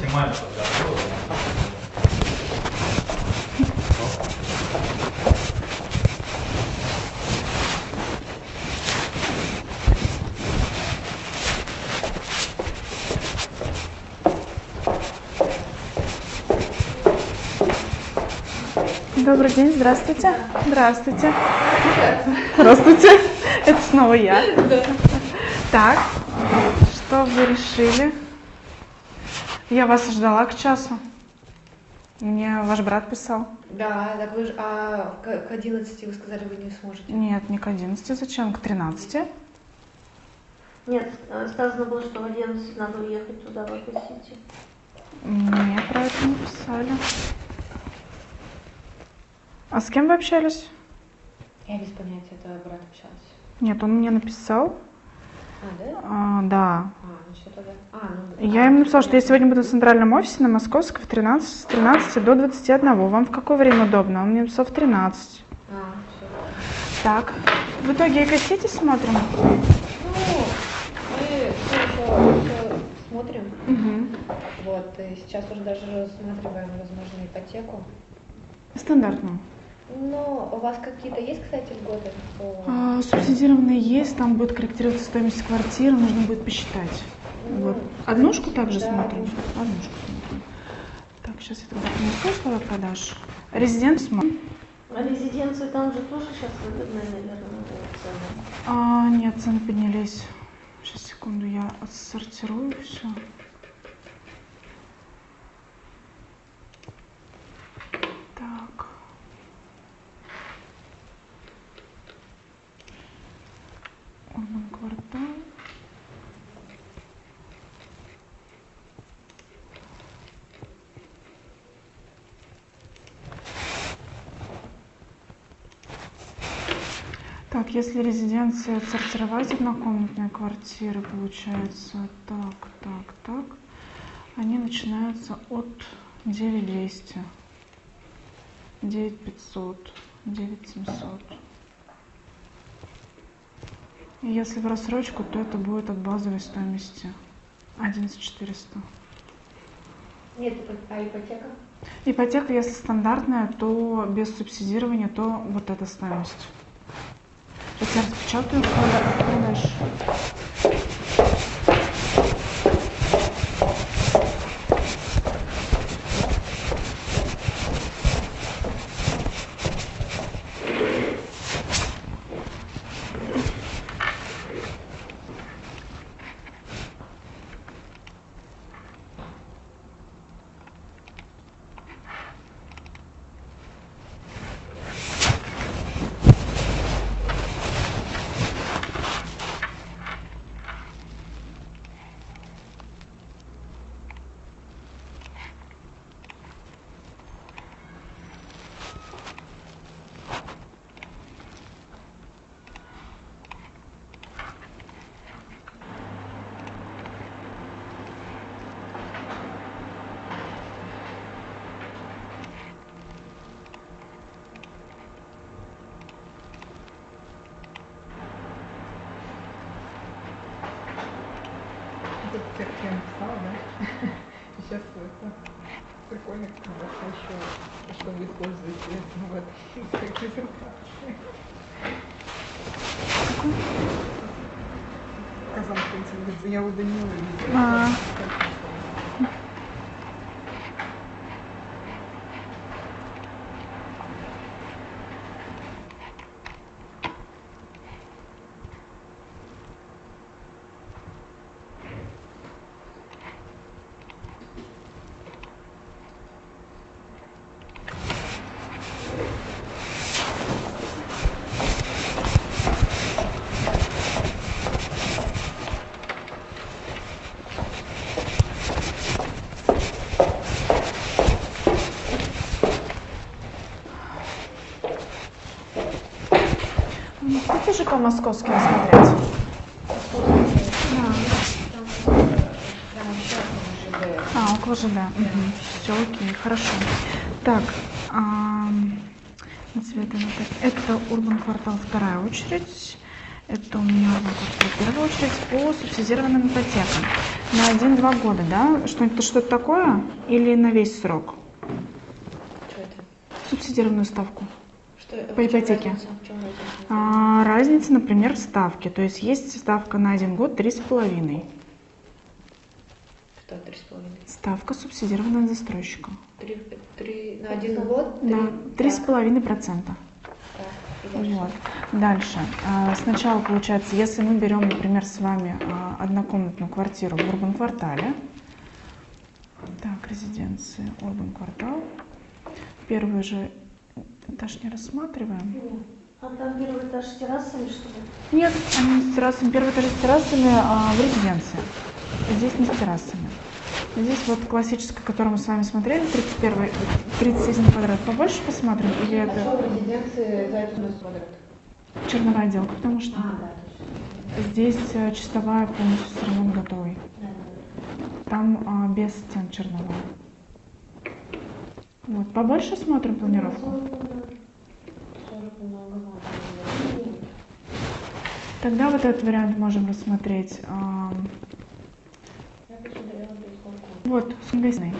Максимально подготовлен. Добрый день, здравствуйте. Здравствуйте. Здравствуйте. Это снова я. Так, что вы решили? Я вас ждала к часу. Мне ваш брат писал. Да, так вы же, к 11 вы сказали, вы не сможете. Нет, не к 11, зачем? К 13. Нет, сказано было, что в 11 надо уехать туда, в Аква-Сити. Мне про это не писали. А с кем вы общались? Я без понятия, это брат общался. Нет, он мне написал. Да? Да. Ну что тогда? Я ему написала, что я сегодня буду в центральном офисе на Московской с 13 до 21. Вам в какое время удобно? Он мне написал в 13. Все. Так, в итоге Эко-Сити смотрим? Мы все еще смотрим. Вот, и сейчас уже даже рассматриваем, возможно, ипотеку. Стандартную. Но у вас какие-то есть, кстати, льготы? Субсидированные есть, там будет корректироваться стоимость квартиры, нужно будет посчитать. Вот. Однушку также смотрим? Однушку смотрим. Так, сейчас я тогда принесу условия продаж. Резидент смотрим. А резиденции там же тоже сейчас выгодные, наверное, цены. Нет, цены поднялись. Сейчас, секунду, я отсортирую все. Так. Урбан квартал. Так, если резиденция отсортировать однокомнатные квартиры, получается так. Они начинаются от 9200, 9500, 9700. И если в рассрочку, то это будет от базовой стоимости 11400. Нет, а ипотека? Ипотека, если стандартная, то без субсидирования, то вот эта стоимость. Сейчас я распечатаю продаж. Как я написала, да? Сейчас это прикольно, когда еще, что вы используете в этой презентации. Казан, в принципе, я у Данила видела. Хотите ЖК московский осмотреть? Около ЖД. Все окей, хорошо. Так, это Урбан квартал, вторая очередь. Это у меня в первую очередь по субсидированным ипотекам. На 1-2 года, да? Что-то такое? Или на весь срок? Что это? Субсидированную ставку. Что, По ипотеке. В чем разница? Разница, например, в ставке. То есть есть ставка на 1 год 3,5. Что 3,5? Ставка субсидированная застройщика. 3 на 1 год? Да, 3,5%. И дальше. Вот. Дальше. Сначала получается, если мы берем, например, с вами однокомнатную квартиру в Урбан-квартале. Так, резиденции, Урбан-квартал. Первый же этаж не рассматриваем. А там первый этаж с террасами, что ли? Нет, они с террасами. Первый этаж с террасами в резиденции. Здесь не с террасами. Здесь вот классическая, которую мы с вами смотрели, 31 квадрат. Побольше посмотрим? Или А это что в резиденции за это у нас квадрат? черновая отделка? Потому что Да, точно. здесь чистовая полностью с ремонт готовый. Там без стен черновая. Вот, побольше смотрим планировку? Тогда вот этот вариант можем рассмотреть. Вот, с гостиной.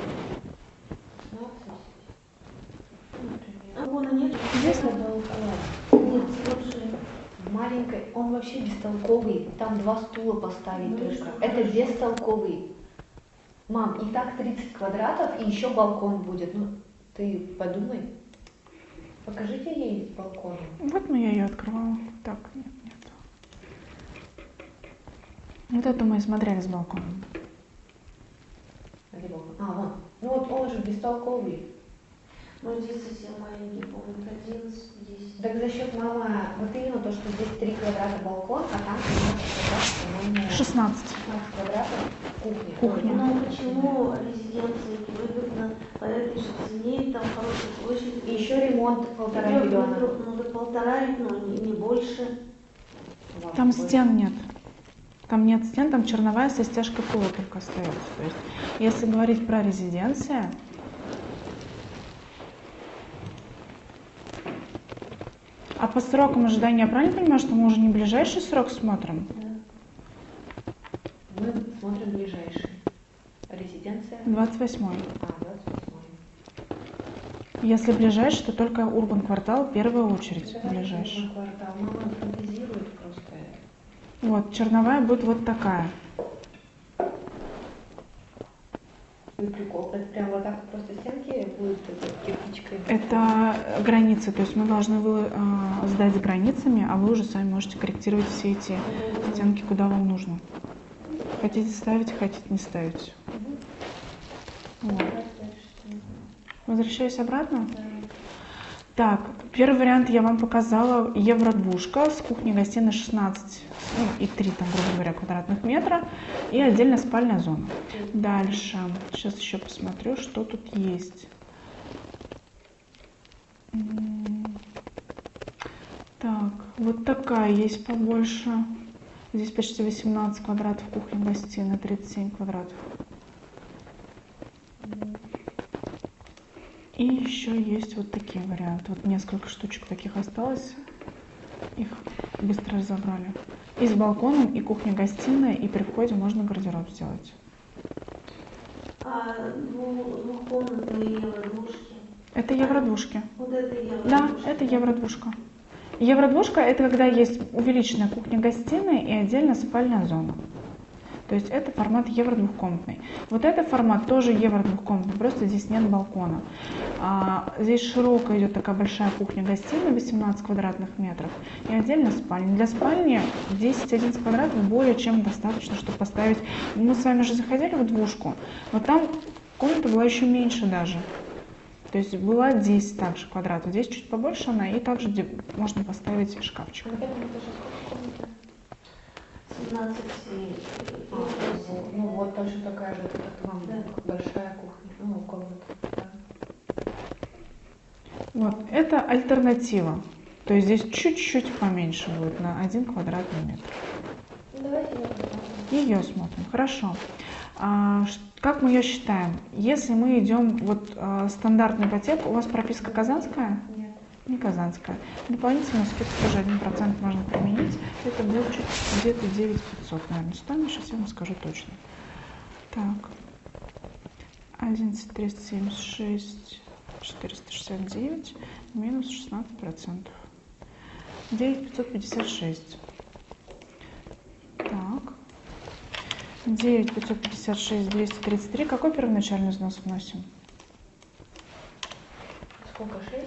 Балкона нет? Здесь Нет, слушай. Маленькой, он вообще бестолковый. Там 2 стула поставить только. Это бестолковый. Мам, и так 30 квадратов, и еще балкон будет. Ну, ты подумай. Покажите ей балкон. Вот я ее открывала. Так, нет. Вот это мы и смотрели с балконом. Где балкон? Вон. Ну вот он же бестолковый. Ну, здесь совсем маленький, по-моему, 11, 10. Так за счет мамы, вот именно то, что здесь 3 квадрата балкон, а там 15 квадратов, по-моему, 16. 16 квадратов кухня. Кухня. Ну, почему резиденции выгодно по этой же цене, там хорошая площадь? И еще ремонт 1,5 миллиона. Ну, до 1,5, но не больше. Там стен нет. Там нет стен, там черновая со стяжкой пола только остается. То есть, если говорить про резиденции, а по срокам ожидания, я правильно понимаю, что мы уже не ближайший срок смотрим? Мы смотрим ближайший. Резиденция? 28-й. 28-й. Если ближайший, то только Урбан-квартал в первую очередь Это ближайший. квартал. Мама фантазирует просто. Вот, черновая будет вот такая. И прикол. Это прям вот так вот просто стенки будут кирпичкой. Это границы, то есть мы должны сдать с границами, а вы уже сами можете корректировать все эти стенки, куда вам нужно. Хотите ставить, хотите не ставить. Вот. Возвращаюсь обратно? Так, первый вариант я вам показала. Евро-двушка с кухней-гостиной 16 и 3, там, грубо говоря, квадратных метра. И отдельно спальная зона. Дальше. Сейчас еще посмотрю, что тут есть. Так, вот такая есть побольше. Здесь почти 18 квадратов, кухня-гостиная 37 квадратов. И еще есть вот такие варианты. Вот несколько штучек таких осталось. Их быстро разобрали. И с балконом, и кухня-гостиная, и при входе можно гардероб сделать. А двухкомнатные евро-двушки? Это евро-двушки. Вот это евро-двушка? Да, это евро-двушка. Евро-двушка — это когда есть увеличенная кухня-гостиная и отдельно спальная зона. То есть это формат евро-двухкомнатный. Вот этот формат тоже евро-двухкомнатный, просто здесь нет балкона. Здесь широкая идет такая большая кухня-гостиная, 18 квадратных метров, и отдельно спальня. Для спальни 10-11 квадратов более чем достаточно, чтобы поставить... Мы с вами же заходили в двушку, но там комната была еще меньше даже. То есть была 10 также квадратов, здесь чуть побольше она, и также можно поставить шкафчик. 17 Ну вот точно такая же, как вам, большая кухня, ну комната. Да. Вот, это альтернатива. То есть здесь чуть-чуть поменьше будет на 1 квадратный метр. Давайте Ее смотрим. Хорошо. Как мы ее считаем? Если мы идем вот стандартную ипотеку, у вас прописка казанская? Нет. не Казанская. Дополнительную скидку тоже 1% можно применить. Это будет чуть где-то 9500, наверное, стоимость. Сейчас я вам скажу точно. Так. 11376 469 минус 16%. 9556. Так. 9556 233. Какой первоначальный взнос вносим? Сколько? 6?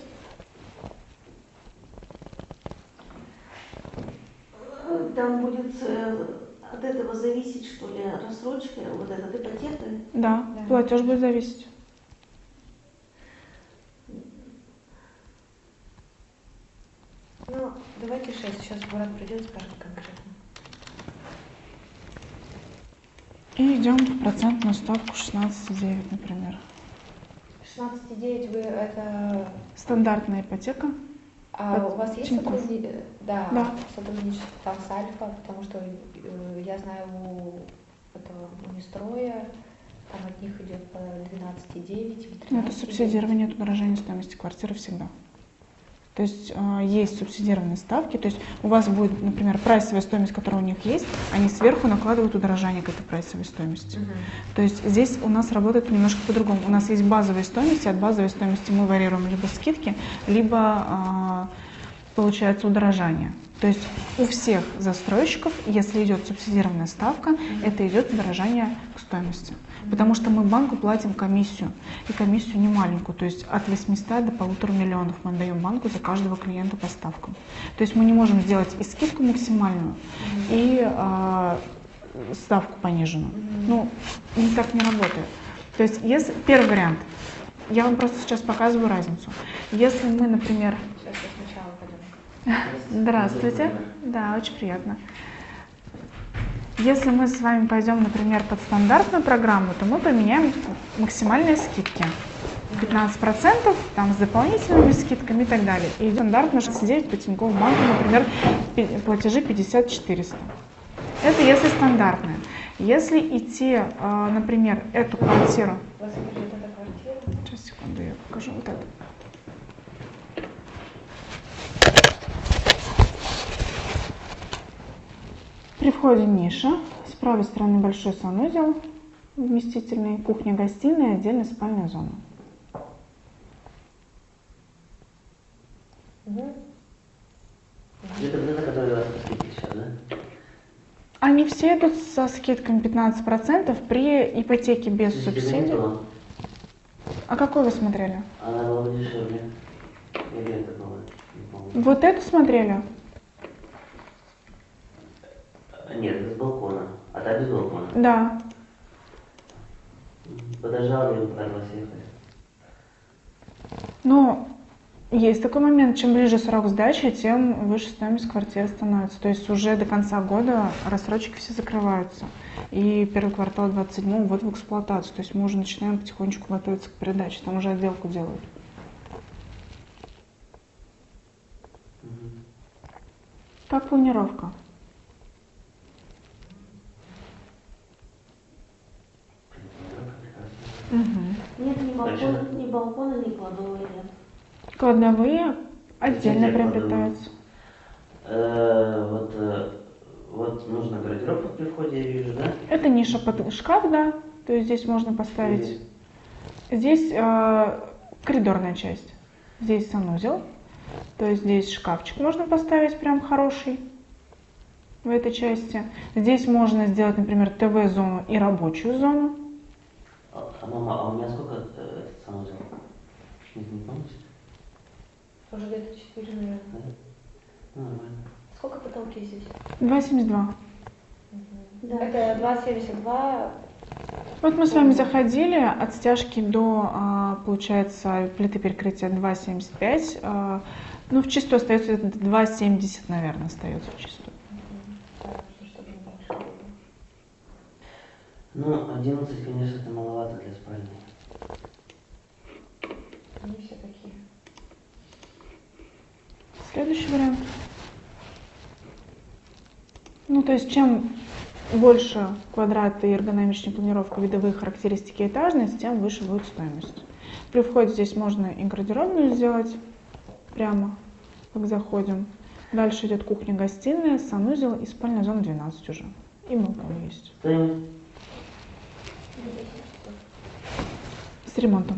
Там будет от этого зависеть, что ли, рассрочка, вот эта ипотека. Да, Да. платеж будет зависеть. Ну, давайте 6. Сейчас Мурат придет, скажет конкретно. И идем в процентную ставку 16,9, например. 16,9 вы это... Стандартная ипотека. А у вас есть Тинькофф. сотрудничество? Да, Да. сотрудничество там с Альфа, потому что я знаю у этого Унистроя, там от них идет по 12,9, Ну, это субсидирование от удорожания стоимости квартиры всегда. То есть есть субсидированные ставки, то есть у вас будет, например, прайсовая стоимость, которая у них есть, они сверху накладывают удорожание к этой прайсовой стоимости. То есть здесь у нас работает немножко по-другому. У нас есть базовые стоимости, от базовой стоимости мы варьируем либо скидки, либо получается удорожание. То есть у всех застройщиков, если идет субсидированная ставка, это идет удорожание к стоимости. Потому что мы банку платим комиссию, и комиссию не маленькую, то есть от 800 до 1,5 миллионов мы отдаем банку за каждого клиента по ставкам. То есть мы не можем сделать и скидку максимальную, и ставку пониженную. Ну, так не работает. То есть если первый вариант, я вам просто сейчас показываю разницу. Если мы, например... Сейчас я сначала пойдем. Здравствуйте. Да, очень приятно. Если мы с вами пойдем, например, под стандартную программу, то мы поменяем максимальные скидки. 15%, там с дополнительными скидками и так далее. И стандартно 69 по Тинькофф банку, например, платежи 50 400. Это если стандартная. Если идти, например, эту квартиру... У вас будет эта квартира? Сейчас, секунду, я покажу вот это. При входе ниша, с правой стороны большой санузел, вместительный, кухня-гостиная, отдельная спальная зона. Это вот это, которое у вас по скидке сейчас, да? Они все идут со скидками 15% при ипотеке без субсидий. А какой вы смотрели? Она была дешевле. Или это было? Не помню. Вот эту смотрели? Нет, это с балкона. А та без балкона. Да. Подождал, я пыталась ехать. Но есть такой момент, чем ближе срок сдачи, тем выше стоимость квартиры становится. То есть уже до конца года рассрочки все закрываются. И первый квартал 27 вот в эксплуатацию. То есть мы уже начинаем потихонечку готовиться к передаче. Там уже отделку делают. Как планировка? Нет, ни балкона, ни кладовой нет. Кладовые отдельно Где приобретаются. Вот нужно гардеробку при входе, я вижу, да? Это ниша под шкаф, да. То есть здесь можно поставить. Здесь коридорная часть. Здесь санузел. То есть здесь шкафчик можно поставить прям хороший в этой части. Здесь можно сделать, например, ТВ-зону и рабочую зону. Мама, а у меня сколько этот санузел? Не помните? Уже где-то 4, наверное. Да? Ну, нормально. Сколько потолки здесь? 2,72. Да. Это 2,72. Вот мы с вами заходили от стяжки до, получается, плиты перекрытия 2,75. Ну, в чистую остается 2,70, наверное, остается в чистую. Ну, 11, конечно, это маловато для спальни. Они все такие. Следующий вариант. Ну, то есть, чем больше квадрат и эргономичнее планировка, видовые характеристики, этажность, тем выше будет стоимость. При входе здесь можно и гардеробную сделать, Прямо, как заходим. Дальше идет кухня-гостиная, санузел и спальная зона 12 уже. И балкон есть. Стоимость? С ремонтом.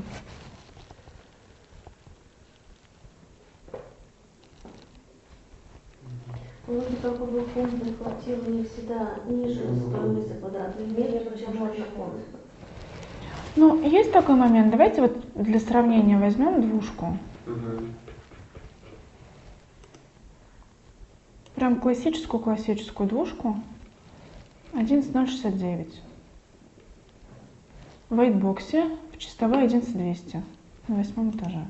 Вроде как бы балконные квартиры у них всегда ниже стоимость за квадратный метр, чем балкон. Ну, есть такой момент. Давайте вот для сравнения возьмем двушку. Угу. Прям классическую двушку. 11,069. В вайтбоксе в чистовой 11,200 на 8 этаже.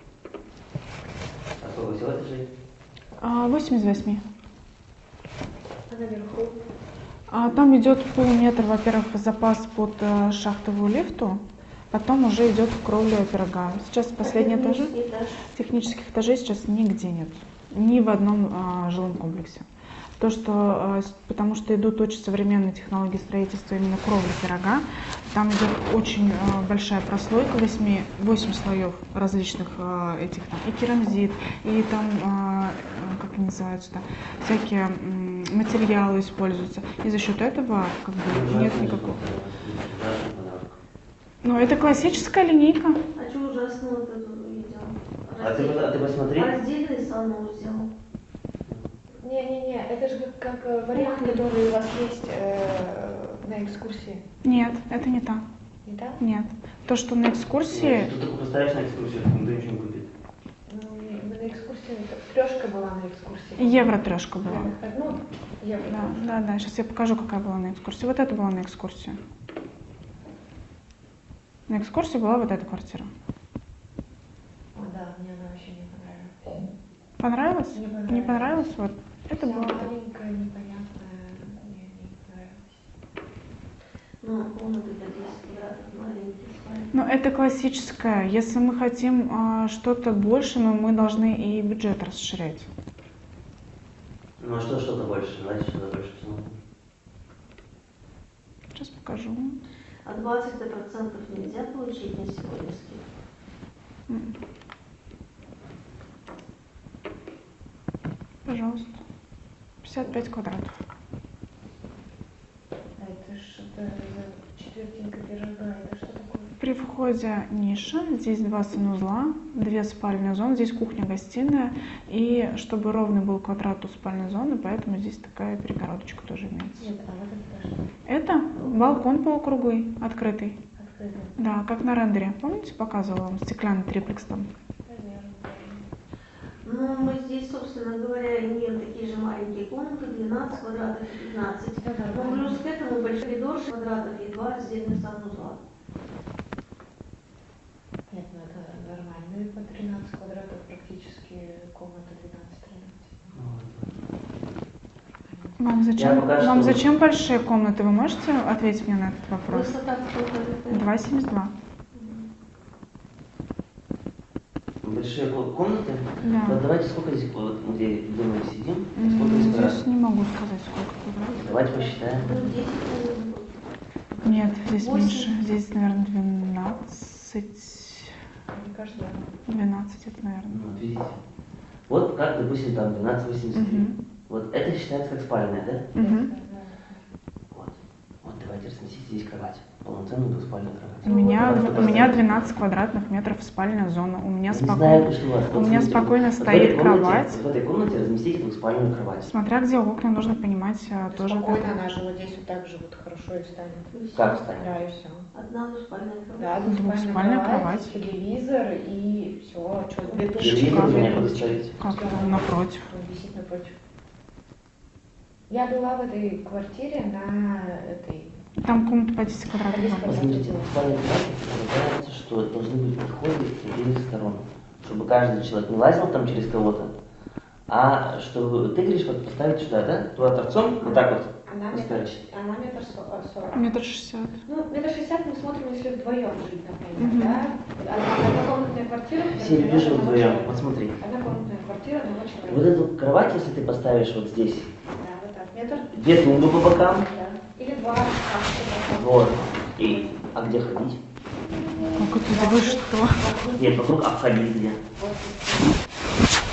А сколько всего этажей? 8 из 8. А наверху? Там идет полметр, во-первых, запас под шахтовую лифту, потом уже идет кровля пирога. Сейчас последний этаж. Технических этажей сейчас нигде нет, ни в одном жилом комплексе. Потому что идут очень современные технологии строительства именно кровли пирога. Там идет очень большая прослойка, 8 слоев различных этих там, и керамзит, и там, как они называются, всякие материалы используются. И за счет этого как бы нет никакого. Ну, это классическая линейка. А что ужасно вот это увидел? А ты посмотри. Раздельный санузел. Не-не-не, это же как вариант, который у вас есть на экскурсии. Нет, это не та. Не так? Нет. То, что на экскурсии... Ты только поставишь на экскурсию, никто ничего не купит. Ну, мы на экскурсии, трешка была на экскурсии. Евро-трешка была. Ну, евро. Да. Сейчас я покажу, какая была на экскурсии. Вот это была на экскурсии. На экскурсии была вот эта квартира. О, да, мне она вообще не понравилась. Понравилось? Не понравилось. Не понравилось? Вот. Это Вся было... маленькая, непонятная, мне не понравилось. Ну, комнаты по 10 квадратов, маленькие спальни. Ну, это классическое. Если мы хотим что-то больше, мы должны и бюджет расширять. Ну а что-то больше? Давайте что-то больше посмотрим. Сейчас покажу. А 20% нельзя получить на сегодняшний? Пожалуйста. 55 квадратов. А это что-то четвертинка пирога, это что такое? При входе ниша, здесь 2 санузла, 2 спальные зоны, здесь кухня-гостиная. И чтобы ровный был квадрат у спальной зоны, поэтому здесь такая перегородочка тоже имеется. Нет, а вот это что? Это балкон полукруглый, открытый. Открытый. Да, как на рендере. Помните, показывала вам стеклянный триплекс там? Ну, мы здесь, собственно говоря, имеем такие же маленькие комнаты, 12 квадратов и 15. Но плюс к этому большой коридор 6 квадратов и 2 раздельных санузла. Нет, ну это нормальные по 13 квадратов, практически комната 12-13. Вам зачем большие комнаты? Вы можете ответить мне на этот вопрос? Высота сколько? 2,72. Большие комнаты? Да. Вот давайте сколько здесь, вот где мы сидим, сколько здесь Здесь квадратов? не могу сказать, сколько квадратов. Давайте посчитаем. Ну, 10 комнат. Нет, здесь 8. меньше. Здесь, наверное, 12. Мне кажется, да. 12 это, наверное. Ну, вот видите. Вот как, допустим, там 12,83. Мгм. Вот это считается как спальная, да? Мгм. Вот давайте разместите здесь кровать. Полноценную двуспальную кровать. У меня Поставить. 12 квадратных метров спальная зона. У меня Не знаю, спокойно, что у вас. у Вот меня смотрите, спокойно вот в стоит этой комнате- кровать. Вот в этой комнате разместите двуспальную кровать. Смотря где окна, нужно понимать тоже. Спокойно, как- она же вот здесь вот так же вот хорошо и станет. Как встанет? Да, и все. Одна двуспальная кровать. Да, Двухспальная кровать. телевизор и все. Что, две тушечки, Телевизор две некуда тумбочки. ставить. Как напротив. Он висит напротив. Я была в этой квартире на этой. Там комната по 10 квадратов. По 10 была. Смотрите, двуспальная кровать предполагается, что должны быть подходы с обеих сторон. Чтобы каждый человек не лазил там через кого-то, а чтобы ты говоришь, вот поставить сюда, да? Туда торцом, вот так вот. Она поставить. метр 40. 1,60 м. Ну, 1,60 м мы смотрим, если вдвоем жить, например, Мгм. да? Однокомнатная квартира. Все люди живут вдвоем. Вот смотри. Однокомнатная квартира, одного человека. Вот эту кровать, если ты поставишь вот здесь, Да, вот так. Метр. 2 тумбы по бокам, Да. Или два шкафчика. вот. И, а где ходить? Как это? Вы что? Нет, вокруг, а входить где? Вот.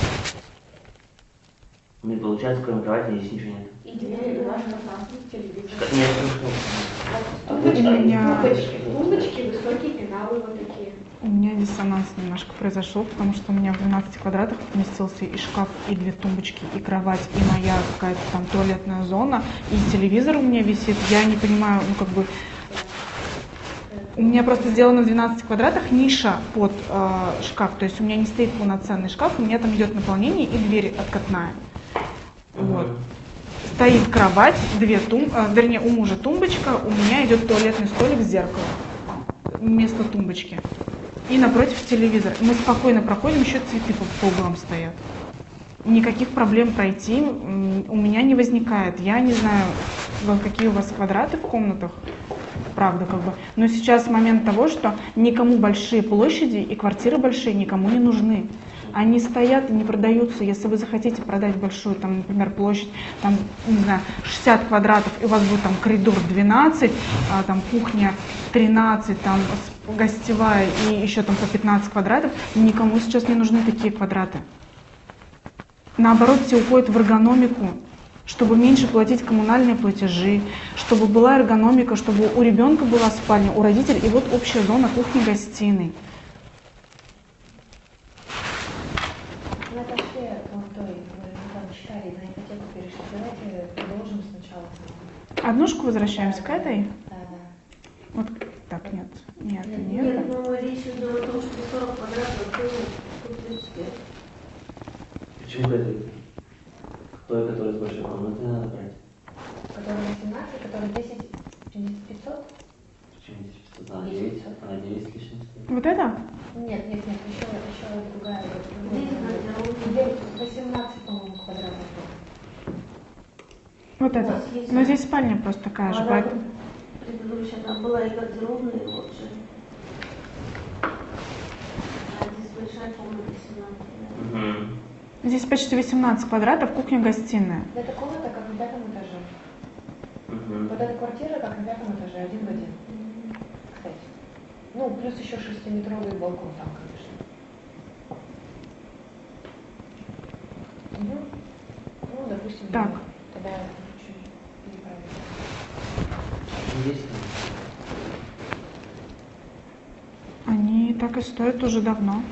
Не получается, кроме кровати здесь ничего нет. И двери, ваш телевизор. Нет, У меня, Тумбочки, высокие пеналы вот такие. у меня диссонанс немножко произошел, потому что у меня в 12 квадратах поместился и шкаф, и 2 тумбочки, и кровать, и моя какая-то там туалетная зона, и телевизор у меня висит. Я не понимаю, ну как бы... У меня просто сделано в 12 квадратах ниша под шкаф, то есть у меня не стоит полноценный шкаф, у меня там идет наполнение и дверь откатная. Вот. Стоит кровать, вернее, у мужа тумбочка, у меня идет туалетный столик с зеркалом вместо тумбочки. И напротив телевизор. Мы спокойно проходим, еще цветы по углам стоят. Никаких проблем пройти у меня не возникает. Я не знаю, какие у вас квадраты в комнатах, правда, как бы. Но сейчас момент того, что никому большие площади и квартиры большие никому не нужны. Они стоят и не продаются. Если вы захотите продать большую, там, например, площадь, там, не знаю, 60 квадратов, и у вас будет там коридор 12, там кухня 13, там гостевая и еще там по 15 квадратов, никому сейчас не нужны такие квадраты. Наоборот, все уходят в эргономику, чтобы меньше платить коммунальные платежи, чтобы была эргономика, чтобы у ребенка была спальня, у родителей, и вот общая зона кухни-гостиной. Ну это вообще крутой, мы там читали, на ипотеку перешли, давайте продолжим сначала. Однушку возвращаемся к этой? Да. Вот так, нет. Нет, Нет, нет. но речь идет о том, что 40 квадратов было, тут 35. Почему к этой? К той, которая с большой комнатой, надо брать. Который 18, который 10, 500? Почему здесь 500? Она 9, она 9 с лишним стоит. Вот это? Нет, еще другая. Здесь 18, по-моему, квадратов. Вот У это. нас есть- Но здесь спальня просто такая же, Она поэтому... предыдущая там была и гардеробная, и лоджия. А здесь большая комната 17. Угу. Здесь почти 18 квадратов, кухня-гостиная. Это комната как на 5 этаже. Угу. Вот эта квартира как на 5 этаже, один в один. Кстати. Ну, плюс еще 6-метровый балкон там, конечно. Угу. Ну, допустим, Так. да. Тогда чуть переправим. Есть там. Они так и стоят уже давно.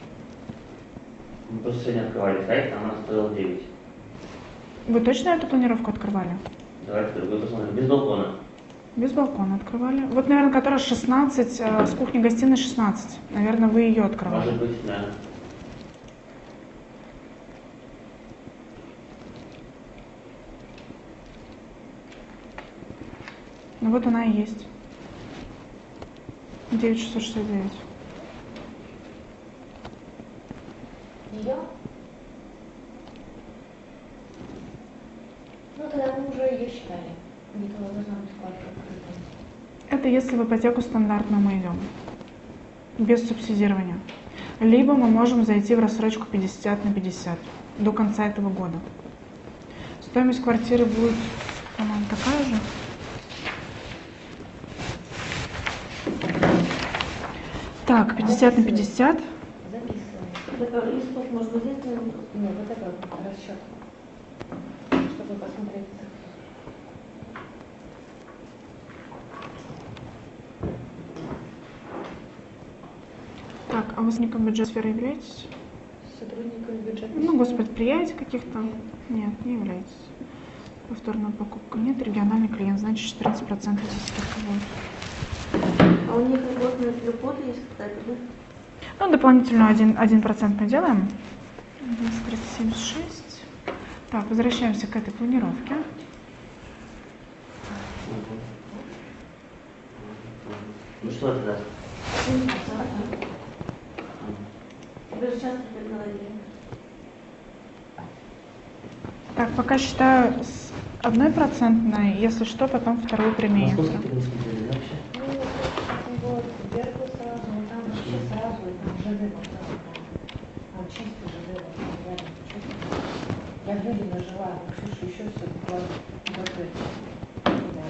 Мы просто сегодня открывали сайт, там она стоила 9. Вы точно эту планировку открывали? Давайте другой посмотрим. Без балкона. Без балкона открывали. Вот, наверное, которая 16, с кухни-гостиной 16. Наверное, вы ее открывали. Может быть, да. Ну вот она и есть. 9669. Ее? Ну, тогда мы уже ее считали. Где-то должна быть вкладка открытая. Это если в ипотеку стандартную мы идем. Без субсидирования. Либо мы можем зайти в рассрочку 50 на 50 до конца этого года. Стоимость квартиры будет, по-моему, такая же. Так, 50 на 50. Записываем. Это листок можно взять, наверное, просто. Нет, вот это расчет. Чтобы посмотреть. Так, а возником бюджет сферы являетесь? Сотрудниками бюджета. Ну, госпредприятий каких-то? Нет, не являетесь. Повторная покупка нет, региональный клиент, значит 14% здесь скидка будет. А у них льготная льгота есть какая-то, да? Ну, дополнительную 1% мы делаем. 376. Так, возвращаемся к этой планировке. Ну что это даст? Тебе же часто так говорили. Так, пока считаю с 1%, если что, потом вторую применим. Московский ты не смотрели, да, вообще? Ну, вот, вверху сразу, но там вообще сразу, и там ЖД сразу. Там чисто ЖД, вот, рядом, чисто. Я в Юдино жила, у Ксюши еще все буквально закрыто. Да,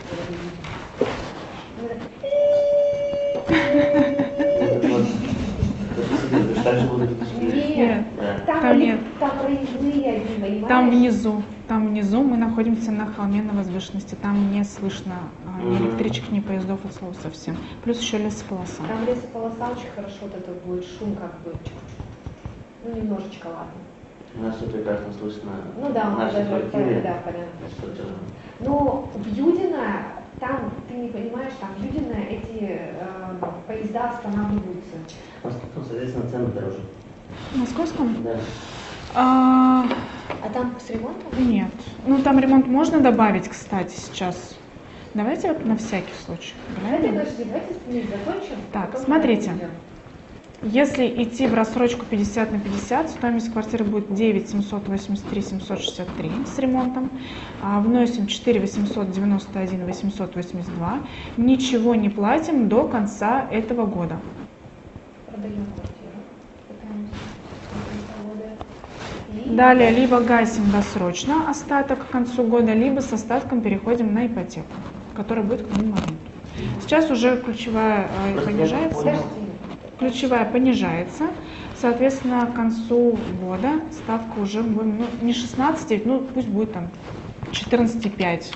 Это вот. Так же будут книжки. Нет, Да. там, Там нет. там проездные одни, понимаешь? Там внизу мы находимся на холме на возвышенности, там не слышно ни электричек, ни поездов от слова совсем. Плюс еще лесополоса. Там лесополоса очень хорошо, вот это будет шум как бы, ну немножечко ладно. У нас все прекрасно слышно. Ну да, в нашей даже квартире. да, понятно. Что-то. Но в Юдино, там, ты не понимаешь, там в Юдино эти поезда останавливаются. Ну, соответственно, цены дороже. В Московском? Да. А, А там с ремонтом? нет. Ну там ремонт можно добавить, кстати, сейчас. Давайте вот на всякий случай. Давайте, глянем. подожди, давайте с закончим. Так, потом смотрите. пойдем. Если идти в рассрочку 50 на 50, стоимость квартиры будет 9 783 763 с ремонтом. Вносим 4 891 882. Ничего не платим до конца этого года. Продаем квартиру. Пытаемся до конца года. И Далее либо гасим досрочно остаток к концу года, либо с остатком переходим на ипотеку, которая будет к тому моменту. Сейчас уже ключевая понижается. Подожди. Ключевая понижается, соответственно, к концу года ставка уже будет, ну, не 16,9, ну пусть будет там 14,5.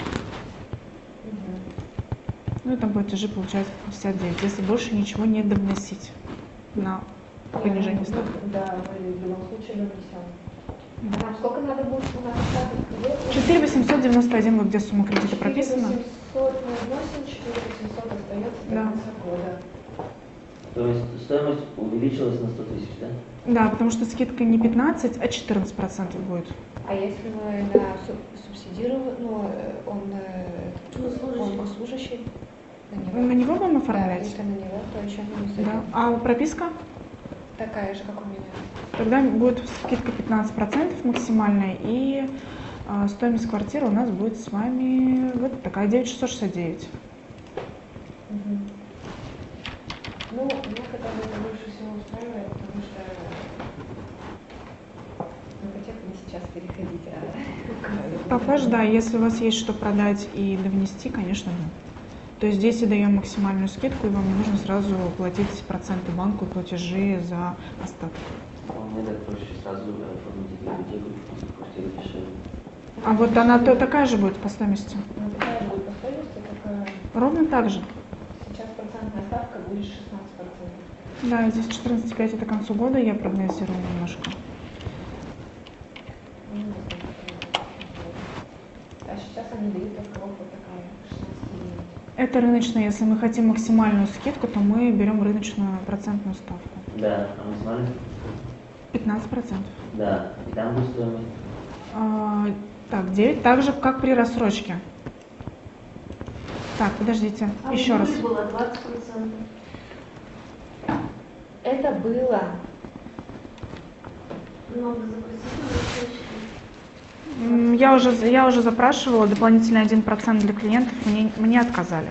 Ну это будет уже получается 59, если больше ничего не довносить на понижение ставки. Да, мы в любом случае довнесем. А нам сколько надо будет у нас остаток? 4 891, вот где сумма кредита прописана. 4 800 мы вносим, 4 800 остается до Да. конца года. То есть стоимость увеличилась на 100 тысяч, да? Да, потому что скидка не 15, а 14% будет. А если мы на субсидируем, ну, он госслужащий, На него будем да, оформлять? если на него, то еще не Да. А прописка? такая же, как у меня. Тогда будет скидка 15% максимальная, и стоимость квартиры у нас будет с вами вот такая, 9669. Ну, меня хотя бы это больше всего устраивает, потому что на ипотеку не сейчас переходить, а Попозже, да, если у вас есть что продать и довнести, конечно, да. То есть здесь и даем максимальную скидку, и вам не нужно сразу платить проценты банку и платежи за остаток. Мне так проще сразу оформить ипотеку, квартиру дешевле. А вот она такая же будет по стоимости? ну, такая же будет по стоимости, как Ровно так же. сейчас процентная ставка будет 16%. Да, здесь 14,5 это к концу года, я прогнозирую немножко. Ну, не знаю, а сейчас они дают только вот такая 16,9. Это рыночная, если мы хотим максимальную скидку, то мы берем рыночную процентную ставку. Да, а максимально? 15%. Да, и там будет стоимость. Так, 9, так же, как при рассрочке. Так, подождите, А еще в раз. июле было 20%. Это было Много запросили, Я уже запрашивала дополнительный 1% для клиентов, мне отказали.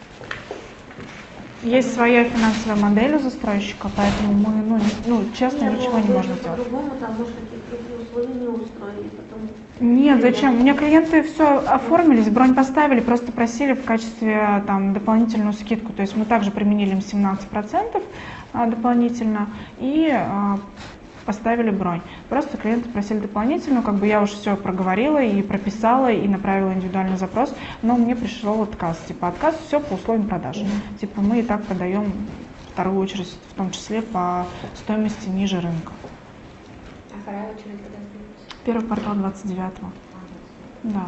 Есть своя финансовая модель у застройщика, поэтому мы, честно, ничего не можем сделать. По-другому, там, может, какие-то условия не устроили, потом... Нет, зачем? У меня клиенты все оформились, бронь поставили, просто просили в качестве там дополнительную скидку. То есть мы также применили им 17% дополнительно и поставили бронь. Просто клиенты просили дополнительную, как бы я уже все проговорила и прописала, и направила индивидуальный запрос, но мне пришел отказ. Типа отказ все по условиям продажи. Типа мы и так продаем вторую очередь, в том числе по стоимости ниже рынка. А вторая очередь когда сдается? Первый квартал 29-го. Да.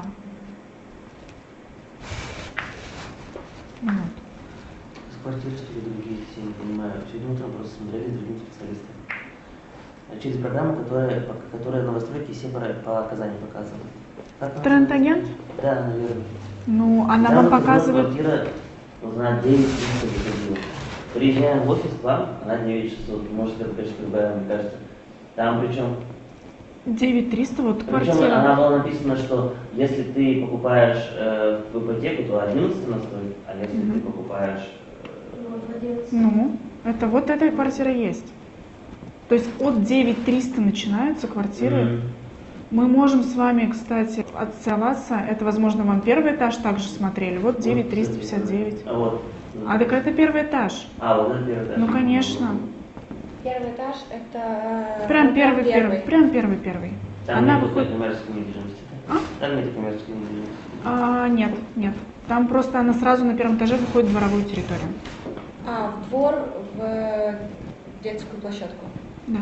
Вот. С квартиры, что ли, другие, я не понимаю. Сегодня утром просто смотрели с другим специалистом. Через программу, которая новостройки все по Казани показывает. Тренд-агент? Да, наверное. Ну, она Там, вам например, показывает... Квартира нужна 9 300 заходила. Приезжаем в офис к вам, она 9600. Может, это, конечно, другая, мне кажется. Там причем... 9300, вот Причем квартира. она была написана, что если ты покупаешь в ипотеку, то 11 настроит, а если ты покупаешь... Ну, это вот эта квартира есть. То есть от 9300 начинаются квартиры. Мы можем с вами, кстати, отцеловаться. Это, возможно, вам первый этаж также смотрели. Вот 9359. А вот. А так это первый этаж. А, вот это первый этаж. Ну, конечно. Первый этаж это... Прям вот первый. Прям первый. Там Она нет выходит... коммерческой недвижимости. А? Там нет коммерческой недвижимости. Нет. Там просто она сразу на первом этаже выходит в дворовую территорию. А, в двор, в детскую площадку. Да.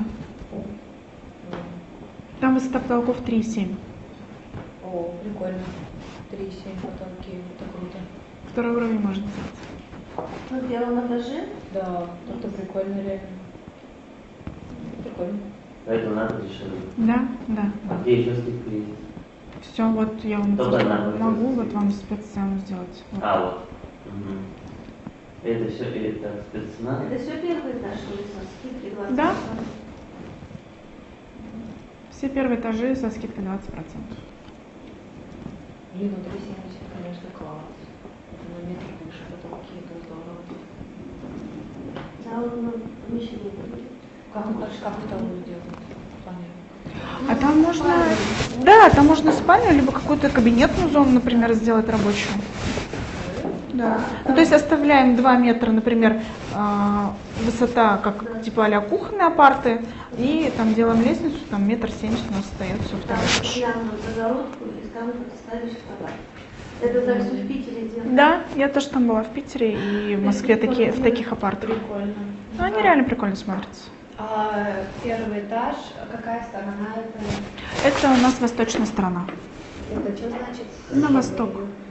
Там высота потолков 3,7. О, прикольно. 3,7 потолки, это круто. Второй уровень можно взять. На первом этаже? Да, это прикольно реально. Прикольно. Поэтому надо дешевле. Да. А где еще скидка есть? Все, вот я вам Только одна могу будет. вот вам спеццену сделать. Вот. А, вот. Угу. Это все, это спеццена? Это все первый этаж, или со скидкой 20%? Да. Все первые этажи со скидкой 20%. Блин, ну 3,70, конечно, класс. Это на метр выше потолки, это здорово. Да, вот помещение будет. Как это будет делать? Понятно. А там можно, да, там можно спальню, либо какую-то кабинетную зону, например, сделать рабочую. Да. Ну, то есть оставляем 2 метра, например, высота, как типа а-ля кухонные апарты, и там делаем лестницу, там 1,70 м у нас остается второй этаж. Прямо загородку и там ставишь фотографию. Это так все в Питере делают. Да, я тоже там была в Питере и в Москве в таких апартах. Прикольно. Ну, они реально прикольно смотрятся. А первый этаж, какая сторона это? Это у нас восточная сторона. Это что значит? На восток.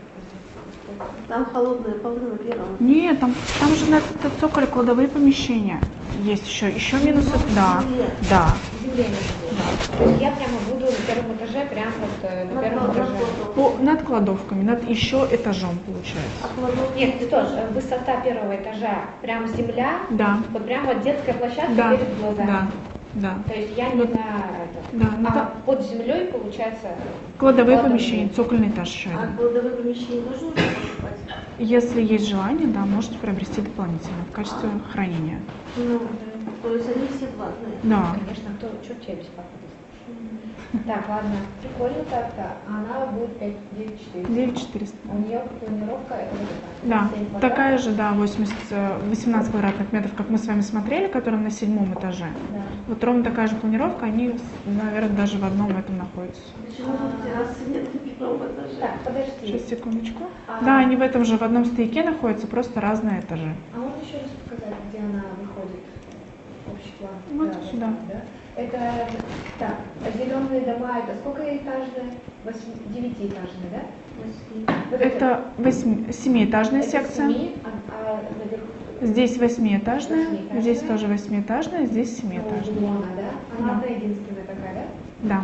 Там холодные полы на первом. Нет, там же на этот цоколе кладовые помещения. Есть еще минусы, да. Земле не То есть я прямо буду на первом этаже, прямо вот на первом этаже. Над кладовками, над еще этажом получается. Нет, что ж, высота первого этажа, прям земля, Да. вот прямо вот детская площадка Да. перед глазами. Да. То есть я не на это. Да, ну А да. под землей получается. Кладовые кладовые. помещения, цокольный этаж еще А один. кладовые помещения тоже нужно покупать? Если есть желание, да, можете приобрести дополнительно в качестве хранения. Ну, то есть они все платные. Да. Конечно, что тебе бесплатно даст? Так, ладно, прикольно так-то. Она будет 9,400. 9400. У нее планировка это вот Да, 7 квадратов. такая же, да, 18 квадратных метров, как мы с вами смотрели, которая на 7-м этаже. Да. Вот ровно такая же планировка, они, наверное, даже в одном этом находятся. Почему тут террасы нет на первом этаже? Так, подожди. Сейчас, секундочку. А- Да, они в этом же, в одном стояке находятся, просто разные этажи. А можно еще раз показать, где она выходит? Общий план. Вот Да, сюда. да. Это, так, зеленые дома, это сколько этажные? 9-этажные, да? Вот Это 7-этажная это секция. 7, а наверху? Здесь 8-этажная, 8-этажная. здесь тоже 8-этажная, здесь Ну, 7-этажная. она, да? Она Да. одна единственная такая, да? Да.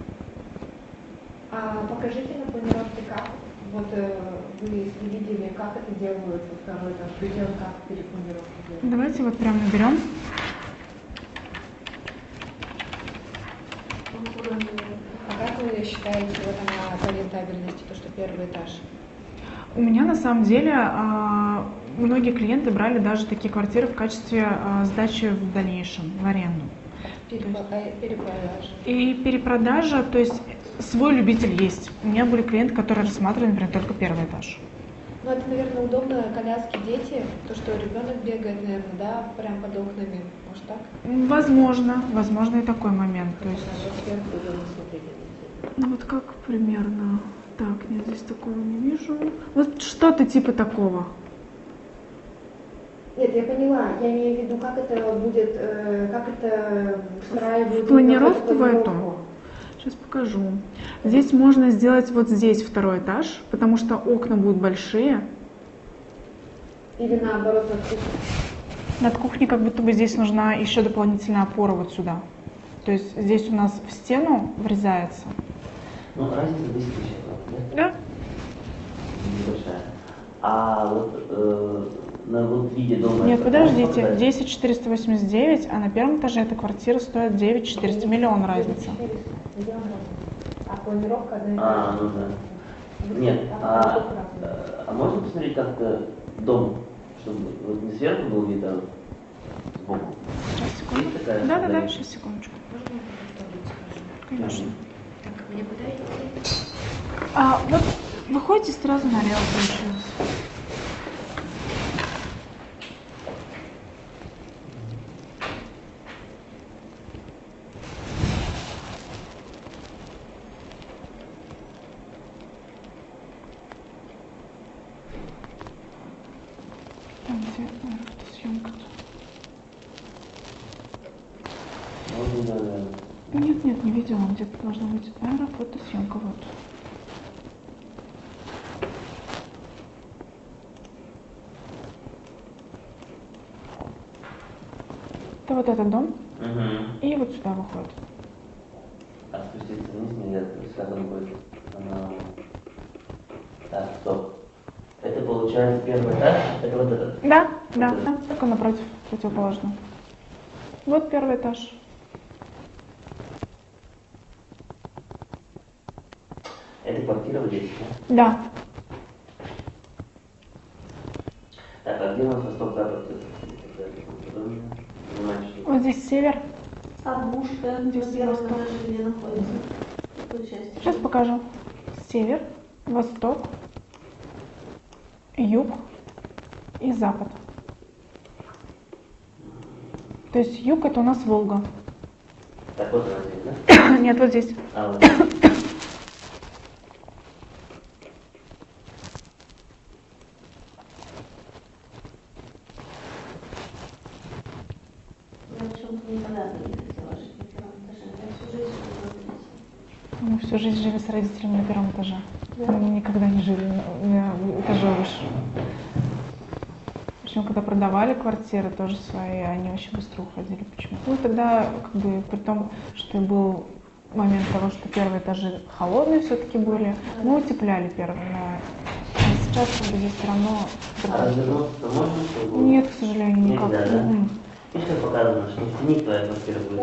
А покажите на планировке, как вот вы видели, как это делают во второй этаж, где он как перепланировку делают. Давайте вот прям наберем. А как вы считаете, вот она по рентабельности, то, что первый этаж? У меня на самом деле многие клиенты брали даже такие квартиры в качестве сдачи в дальнейшем, в аренду. Перепродаж. И перепродажа, то есть свой любитель есть. У меня были клиенты, которые рассматривали, например, только первый этаж. Ну, это, наверное, удобно, коляски, дети, то, что ребенок бегает, наверное, да, прям под окнами, может так? Возможно и такой момент. То есть, Вот сверху удобно смотреть. ну вот как примерно. Так, нет, здесь такого не вижу. Вот что-то типа такого. Нет, я поняла, я имею в виду, как это будет, как это встраивают Планировку в эту. Сейчас покажу. Здесь можно сделать вот здесь второй этаж, потому что окна будут большие. Или наоборот, над кухней. Над кухней как будто бы здесь нужна еще дополнительная опора вот сюда. То есть здесь у нас в стену врезается. Ну, разница 10 тысяч, да? Да. Небольшая. А вот на вот виде дома... Нет, это подождите, можно показать? 10 489, а на первом этаже эта квартира стоит 9 400, миллион разница. А планировка одна и та А, же. ну да. Нет, сколько раз? а можно посмотреть как-то дом, чтобы вот не сверху был вид, а вот сбоку? Сейчас, секунду. Есть такая? Да, фотография? сейчас, секундочку. Можно я что-нибудь скажу? Конечно. Так, мне куда идти? Вот выходите сразу налево, получилось. где фотосъемка-то? Вот, да. Нет, нет, не видела. Где-то должна быть аэрофотосъемка. Вот. Это вот этот дом. Угу. И вот сюда выходит. А спуститься вниз нельзя, то есть как он будет? Так, стоп. Это получается первый этаж, это вот этот. Да, да, да, только напротив, противоположно. Вот первый этаж. Это квартира вот здесь, да? Да. Так, а где у нас восток-запад? Вот здесь север. А двушка на Здесь первом восток. этаже где находится? В какой части? Сейчас покажу. Север, восток, юг и запад. То есть юг это у нас Волга. Так, вот она здесь, да? Нет, вот здесь. А, вот. Я почему-то никогда бы не хотела жить на первом этаже. Я всю жизнь живу на третьем. Мы всю жизнь жили с родителями на первом этаже. Мы никогда не жили на этаже выше. Причем, когда продавали квартиры тоже свои, они очень быстро уходили. Почему? Ну, тогда, как бы, при том, что был момент того, что первые этажи холодные все-таки были, мы утепляли первые. А сейчас, как бы, здесь все равно... А развернуться можно, чтобы... Нет, к сожалению, никак. Нельзя, да? М-м. Видишь, как показано, что в тени твоя квартира будет.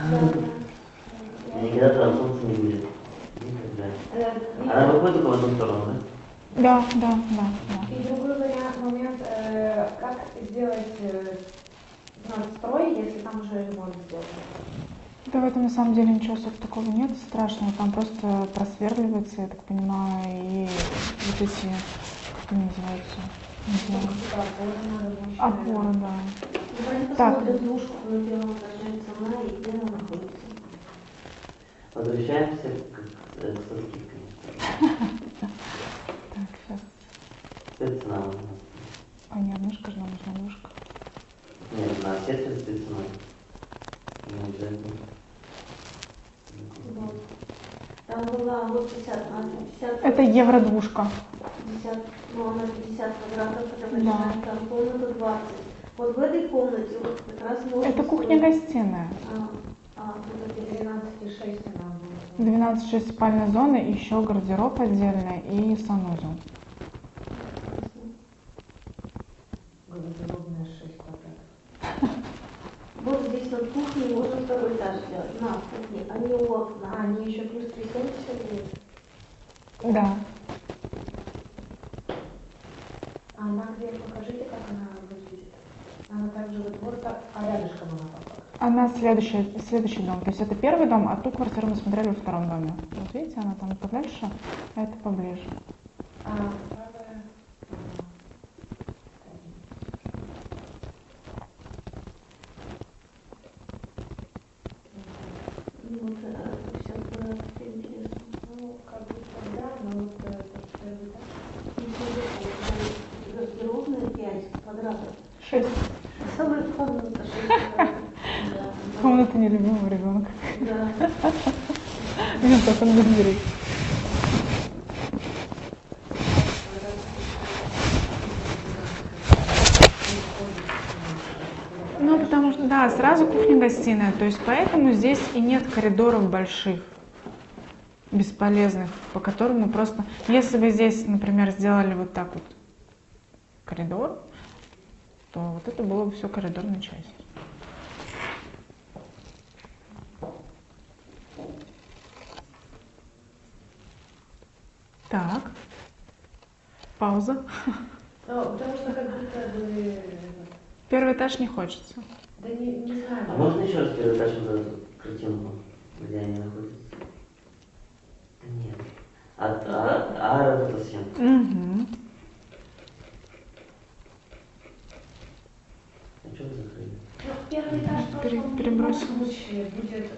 И никогда там солнца не будет. Никогда. Она выходит только в одну сторону, да? Да, да, да, да. И другой момент, как сделать надстрой, если там уже ремонт сделан? Да в этом на самом деле ничего особо такого нет страшного. Там просто просверливается, я так понимаю, и вот эти, как они называются? Не знаю. Опоры, да. Давайте Так. посмотрим двушку на первом этаже цена и где она находится. Возвращаемся со скидками. Так, сейчас. Стоит цена у нас. А не однушка же, нам нужна двушка. Нет, на сетке стоит цена. Не обязательно. Вот. Там была вот 50, 50. Это евро-двушка. 50, ну она 50 квадратов, это Да. большая, там комната 20. Вот в этой комнате вот как раз можно... Это кухня-гостиная. Вот это 12,6 нам было. 12-6 спальной зоны, еще гардероб отдельный и санузел. Гардеробная 6 квадратов. Вот здесь над кухней можно второй этаж сделать, на кухне, а не у окна. А, они еще плюс 370 есть? Да. А она где, покажите, как она выглядит. Она также вот, вот так, а рядышком она как? Она следующий дом. То есть это первый дом, а ту квартиру мы смотрели во втором доме. Вот видите, она там подальше, а это поближе. А правая? Ну, вот 50 квадратов, интересно. Ну, как будто да, но вот этот первый этаж. Гардеробная 5 квадратов. 6. Целая комната 6 квадратов. Да. Комната нелюбимого ребенка. Да. Видишь, как он без дверей. Ну, потому что, да, сразу кухня-гостиная, то есть поэтому здесь и нет коридоров больших, бесполезных, по которым мы просто... Если бы здесь, например, сделали вот так вот коридор, то вот это было бы все коридорная часть. Так, пауза. Ну, потому что как будто бы... Первый этаж не хочется. Да не знаю. А можно еще раз первый этаж вот эту картинку, где они находятся? Да нет. Аэрофотосъемка. Угу. А что вы закрыли? Ну, первый этаж тоже он в Перебросим. любом случае будет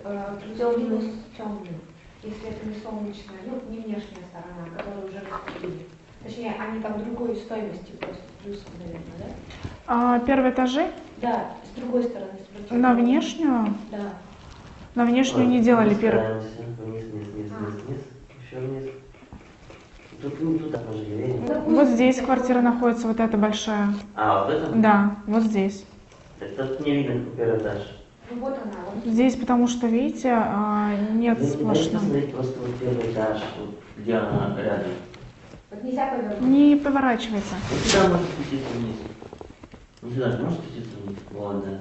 определенным темным, если это не солнечная, ну, не внешняя сторона, которую уже раскрыли. Точнее, они там другой стоимости просто, плюс, наверное, да? Первые этажи Да, с другой стороны. с противоположной. на внешнюю, Да. на внешнюю не делали первый. Вниз, вниз, еще вниз. Тут, ну, тут можно же Вот здесь квартира находится, вот эта большая. А, вот это? Да, вот здесь. Это тут не видно, как первый этаж. Ну вот она, вот. Здесь, потому что, видите, нет Вы не можете сплошного. посмотреть просто вот первый этаж, вот, где она рядом. Вот нельзя повернуть. Не поворачивается. Вот сюда можно спуститься вниз. Ну сюда же можно спуститься вниз? Вот, да.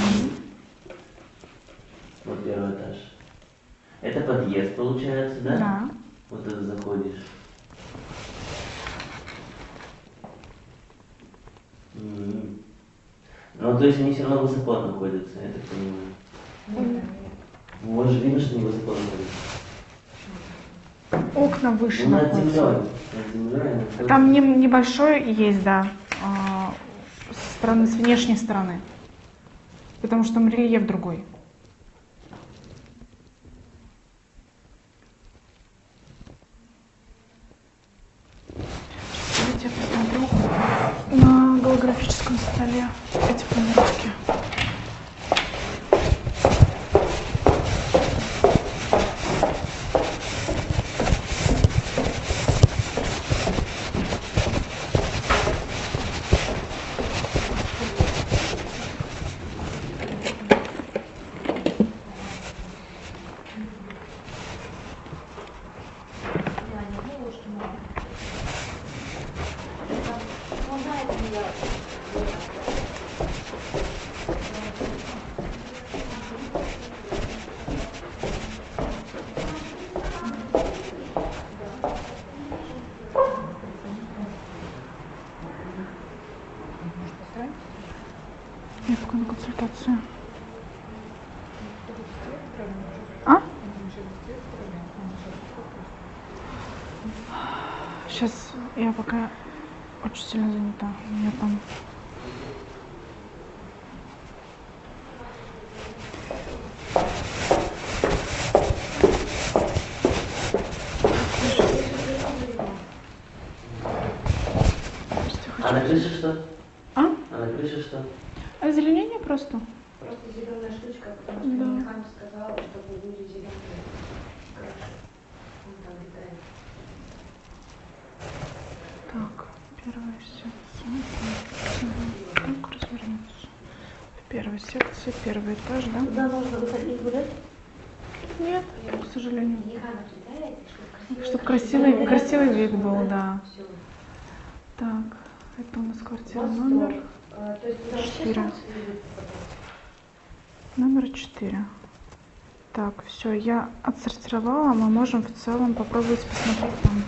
Вот первый этаж. Это подъезд получается, да? Да. Вот это заходишь. Ну, то есть они все равно высоко находятся, я так понимаю. Вот же видно, что они высоко находятся. Окна выше Ну, над находятся. землей. Над землей находятся. Там небольшой есть, да, с внешней стороны. Потому что там рельеф другой. Давайте я посмотрю на голографическом столе эти планировки. Я пока на консультацию. А? Сейчас я пока очень сильно занята. У меня там... А на крыше что? А? А на крыше что? Озеленение просто. Просто зеленая штучка, потому что Да. Михаил сказала, чтобы были зеленые крыши. Он там летает. Так, первая секция. Так, развернуться. В первой секции, первый этаж, да? Туда можно выходить гулять? Нет, к сожалению. Михаил летает, Чтобы красивый вид был, да. Все. Так, это у нас квартира Восток. номер То есть туда вообще 4. солнце идет попадать? Номер 4. Так, все, я отсортировала, мы можем в целом попробовать посмотреть там.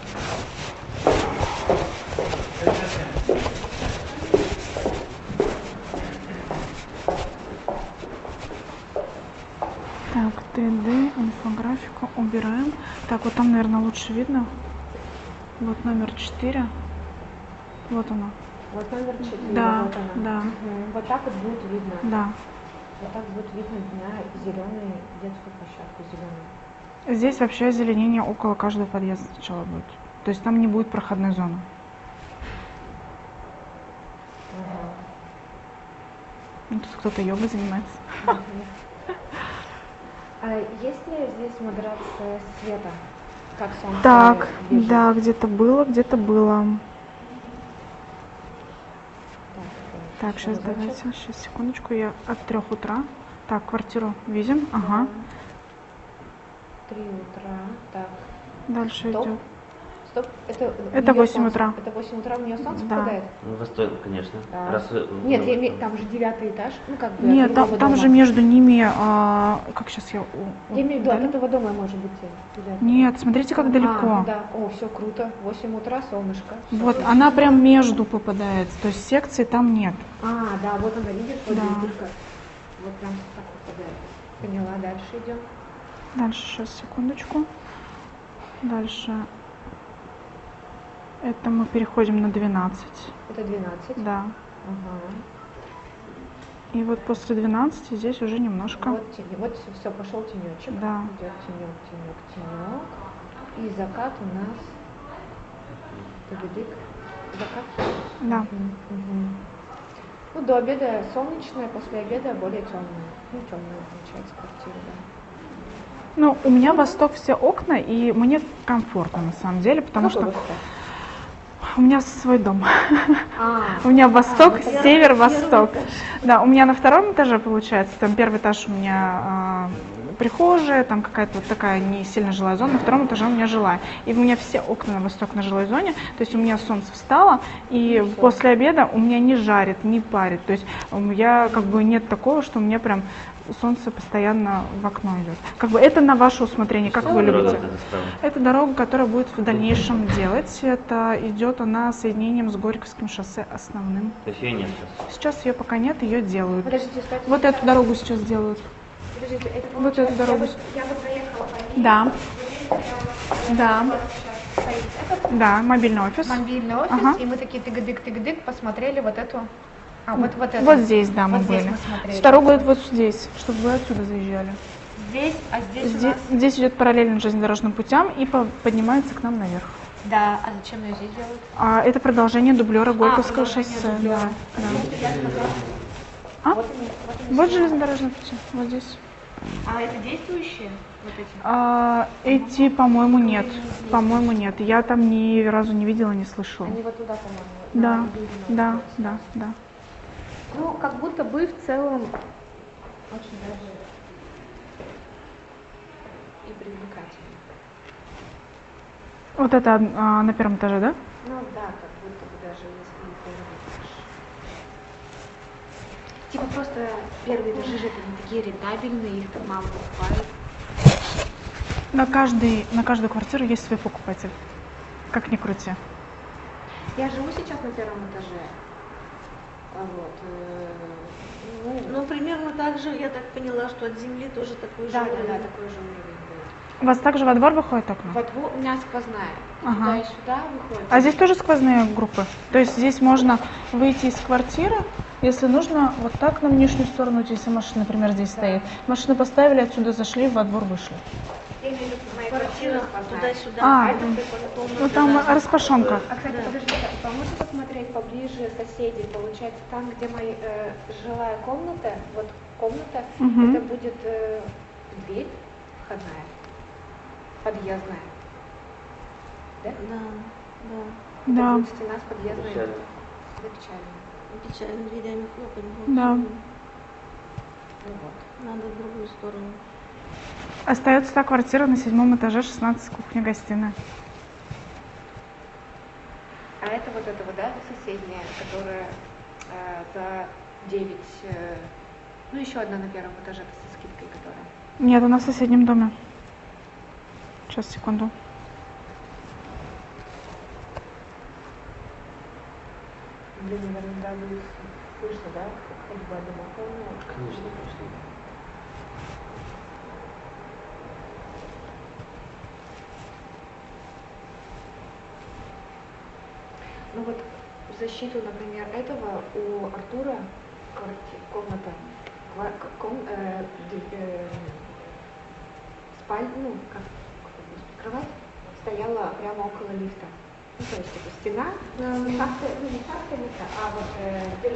Так, ТД, инфографику убираем. Так, вот там, наверное, лучше видно. Вот номер 4. Вот она. Вот номер 4, Да, вот она. да. Мгм. Вот так вот будет видно. Да. Вот так будет видно на зеленую детскую площадку зеленую. Здесь вообще озеленение около каждого подъезда сначала будет. То есть там не будет проходной зоны. Ну, тут кто-то йогой занимается. А есть ли здесь модерация света? Как солнце Так, бежит? да, где-то было, где-то было. Так, еще сейчас разочек. давайте, сейчас, секундочку, я от 3 утра. Так, квартиру видим, ага. 3 утра, так. Дальше Стоп. идет. Стоп, это Это у неё 8 солнце. утра. Это 8 утра у нее солнце Да. попадает? Ну, восток, конечно. Да. Раз вы- Нет, ну, я имею, там же 9 этаж, ну как бы. Нет, от другого там дома. же между ними, как сейчас я... Я имею в виду, от этого дома может быть. Туда. Нет, смотрите, как далеко. А, да, о, все круто. 8 утра, солнышко. Всё Вот, супер. она прям между попадает, то есть секции там нет. А, да, вот она, видишь, вот Да. дырка. Вот прям так попадает. Поняла, дальше идем. Дальше, сейчас, секундочку. Дальше. Это мы переходим на 12. Это 12. Да. Ага. И вот после 12 здесь уже немножко. Вот, вот все, пошел тенечек. Да. Идет тенек, тенек, тенек. И закат у нас Тыгдык. Закат? Да. Ну, до обеда солнечная, после обеда более темная. Ну, темная получается квартира, да. Ну, у меня восток все окна, и мне комфортно на самом деле, потому Какой что восток? у меня свой дом. А, У меня восток, север, восток. Да, у меня на втором этаже получается, там первый этаж у меня прихожая, там какая-то вот такая не сильно жилая зона, на втором этаже у меня жилая. И у меня все окна на восток на жилой зоне, то есть у меня солнце встало, и после обеда у меня не жарит, не парит. То есть я как бы нет такого, что у меня прям солнце постоянно в окно идет. Как бы это на ваше усмотрение, как вы Дорога любите. вот эта справа. Это дорога, которая будет в дальнейшем делать. Это идет она соединением с Горьковским шоссе основным. То есть ее нет сейчас. Сейчас ее пока нет, ее делают. подождите, кстати. Вот эту дорогу сейчас делают. Подождите, это Вот эту получается, дорогу. Я бы проехала по ней. Да. Да. Сейчас стоит этот Да, мобильный офис. мобильный офис, Ага. и мы такие тыгдык-тыгдык посмотрели вот эту. А, вот это. Вот здесь, да, мы Вот здесь были. мы смотрели. Дорога идет вот здесь, чтобы вы отсюда заезжали. Здесь, а здесь у Здесь, нас... здесь идет параллельно железнодорожным путям и поднимается к нам наверх. Да, а зачем ее здесь делают? Это продолжение дублера Горьковского продолжение шоссе. дублера. Да, да. А? Вот они Вот сюда. железнодорожный путь, вот здесь. А это действующие? Вот эти? Эти, по-моему, нет. По-моему, нет. Я там ни разу не видела, не слышала. Они вот туда, по-моему. Да, на Юрина да, находятся. да, да. Ну, как будто бы в целом очень даже и привлекательно. Вот это на первом этаже, да? Ну да, как будто бы даже если и первый этаж. Типа просто первые этажи же это не такие рентабельные, их так мало покупают. На каждую квартиру есть свой покупатель. Как ни крути. Я живу сейчас на первом этаже. Вот. Ну, примерно так же, я так поняла, что от земли тоже такой же Да, уровень. такой же уровень будет. У вас также во двор выходит окно? Вот у меня сквозная. И Ага. туда и сюда выходит. А здесь тоже сквозные группы? То есть здесь можно выйти из квартиры, если нужно, вот так на внешнюю сторону, если машина, например, здесь стоит. Машину поставили, отсюда зашли, во двор вышли. Я имею в виду, моя Квартира сквозная. туда-сюда. А, это ну там распашонка. А, кстати, подождите, поможете посмотреть поближе соседей? Получается, там, где моя жилая комната, вот комната, Мгм. это будет дверь входная, подъездная. Да? Да, да. Да. Это будет стена с подъездной. Печально. Это печально. Печально дверями хлопать будет. Да. Ну вот. Надо в другую сторону. Остается та квартира на 7 этаже, 16, кухня-гостиная. А это вот этого, да, соседняя, которая за 9, ну еще одна на первом этаже со скидкой, которая. Нет, она в соседнем доме. Сейчас, секунду. Блин, наверное, да, будет слышно, да, ходьба домофона. Конечно, конечно. Ну вот в защиту, например, этого у Артура комната, спальня, ну, как это, кровать стояла прямо около лифта. Ну, то есть это стена, не шахта, ну не шахта лифта, а вот где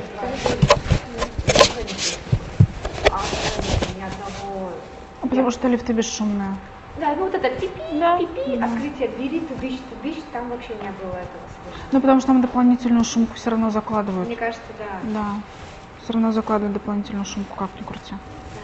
ни одного. Потому что лифты бесшумные. Да, ну вот это пипи, Да, пипи, да. открытие двери, тыдыщ, там вообще не было этого слышно. Ну, потому что там дополнительную шумку все равно закладывают. Мне кажется, да. Да. Все равно закладывают дополнительную шумку, как ни крути.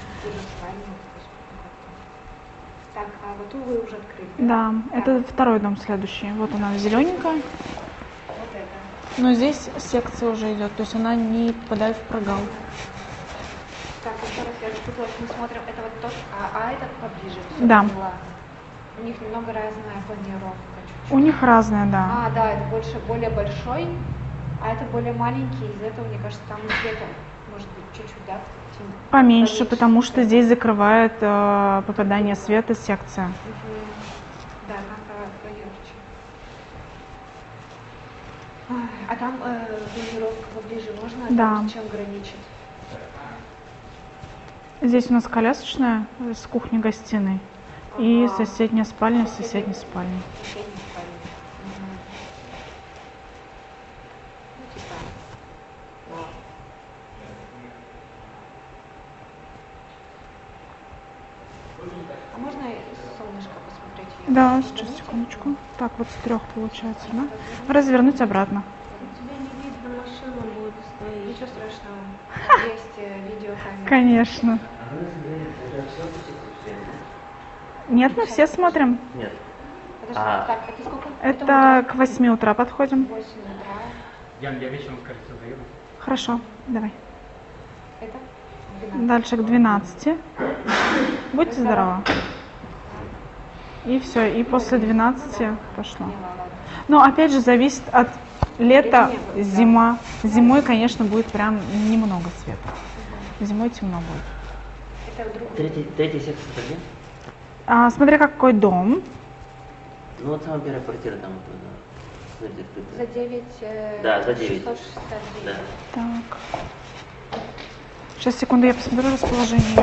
Так, а вот ту вы уже открыли. Да, это второй дом следующий. Вот она зелененькая. Вот это. Но здесь секция уже идет, то есть она не попадает в прогал. Так, еще раз я запуталась, мы смотрим, это вот тот, а этот поближе. всё Да. поняла. У них немного разная планировка. чуть-чуть. У них разная, да. А, да, это более большой, а это более маленький, из-за этого, мне кажется, там где-то, может быть, чуть-чуть, да? Поменьше, потому что здесь закрывает попадание света секция. Да, надо поярче. А там планировка поближе можно? Да. Там чем граничит? Здесь у нас колясочная с кухней-гостиной. И Ага. соседняя спальня с соседней спальней. Соседняя спальня. типа, вот. А можно солнышко посмотреть? Да, сейчас, секундочку. Так, вот с 3 получается, да? Развернуть обратно. Тебя не видно, машина будет стоять. Ничего страшного. Есть видеокамера. Конечно. А вы смотрели, это все вообще? Нет, мы все смотрим. Нет. Подожди, А. так, это сколько? Это к 8 утра подходим. 8 утра. Ян, я вечером, скорее всего, заеду. Хорошо, давай. Это 12. Дальше к 12. Будьте здоровы. И все, и после 12 пошло. Но опять же зависит от лета, зима. Зимой, конечно, будет прям немного света. Зимой темно будет. Это вдруг... Третья секция это где? Смотря какой дом. Ну вот самая первая квартира там вот, да. Смотрите, За открытая. 9... Да, за 9. 669. Да. Так. Сейчас, секунду, я посмотрю расположение.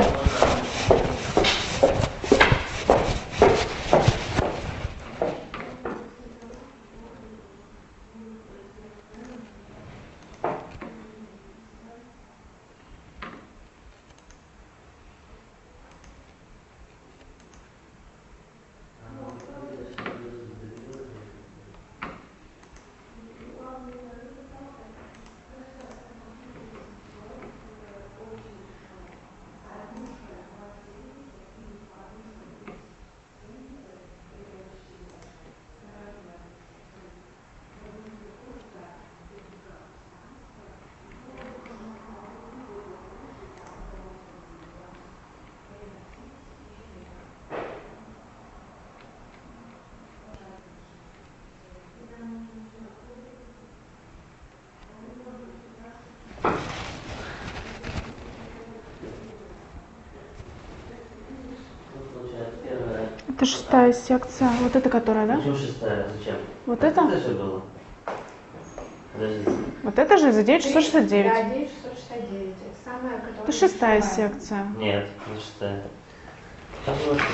Получается, первая. Это 6-я секция. Вот это которая, да? Почему 6-я? Зачем? Вот это? Это же было. Подождите. Вот это же за 9669. Да, 9669. Это самая, которая... Это 6-я большая. секция. Нет, не 6-я. Там было 3.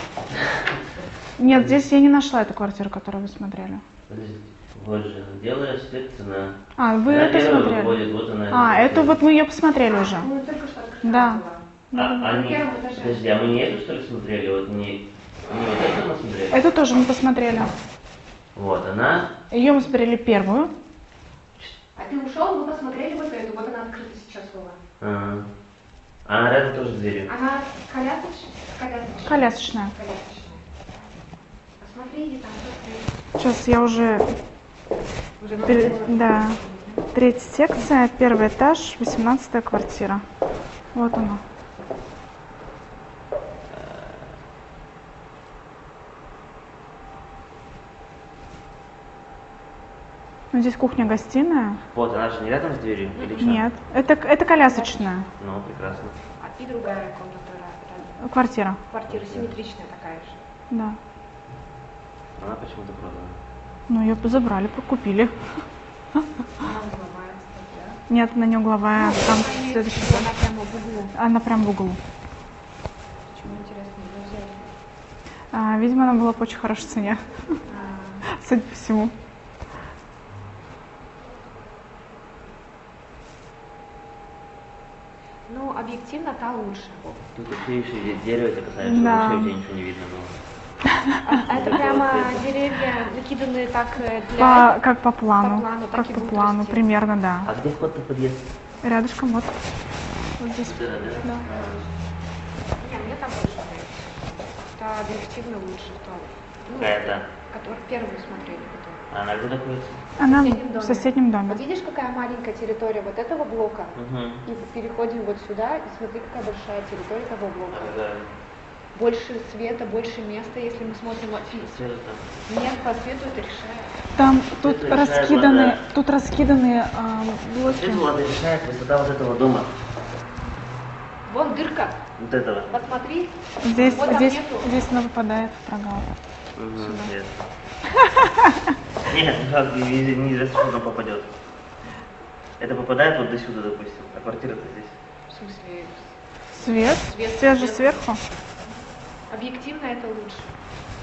Нет, здесь я не нашла эту квартиру, которую вы смотрели. Подождите. Вот же, делаешь цена. Вы Она это первая смотрели? выходит, вот она. Эту вот мы ее посмотрели уже. Ну, только что Да. Они, первом этаже. подожди, а мы не эту что ли смотрели? Вот не вот эту мы смотрели? Эту тоже мы посмотрели. Вот, она. Ее мы смотрели первую. А ты ушел, мы посмотрели вот эту. Вот она открыта сейчас была. А она рядом тоже с дверью. Она колясочная. Колясочная. Посмотри, там что-то. Сейчас я уже... Да. 3-я секция, 1-й этаж, 18-я квартира. Вот она. Ну, здесь кухня-гостиная. Вот, она же не рядом с дверью? Или что? Нет, это колясочная Ну, прекрасно. И другая комната рядом. квартира. Квартира симметричная такая же. Да. Она почему-то продана. Ну, ее забрали, купили. Она угловая, кстати, да? Нет, она не угловая, там Они- следующий. Она прямо в углу. Она прям в углу. Почему, интересно, ее взяли? Видимо, она была по очень хорошей цене, судя по всему. Ну, объективно та лучше. Тут вообще еще дерево тебя касается, Да. вообще у тебя ничего не видно было. А это прямо деревья накиданы так для... Как по плану. По плану, так Как и по будут плану, расти. примерно, да. А где вход на подъезд? Рядышком вот. Вот здесь. Да, да. Да. Не, мне там больше нравится. Та объективно лучше. Какая-то. Которую первую смотрели. Которую. А она где находится? Она соседнем доме. в соседнем доме. Вот видишь, какая маленькая территория вот этого блока? Угу. И переходим вот сюда, и смотри, какая большая территория того блока. Да. Больше света, больше места, если мы смотрим вот Света там. Нет, по свету это решает. Там тут Это решает раскиданы, вода. тут раскиданы блоки. Свет влада решает высота вот этого дома. Вон дырка, Вот этого. посмотри. Здесь, Вот там здесь, нету. здесь она попадает в прогал. Угу. Нет. Нет, как неизвестно, что там попадет. Это попадает вот до сюда, допустим, а квартира-то здесь. В смысле, Свет? Свет Свет же сверху. сверху. объективно это лучше.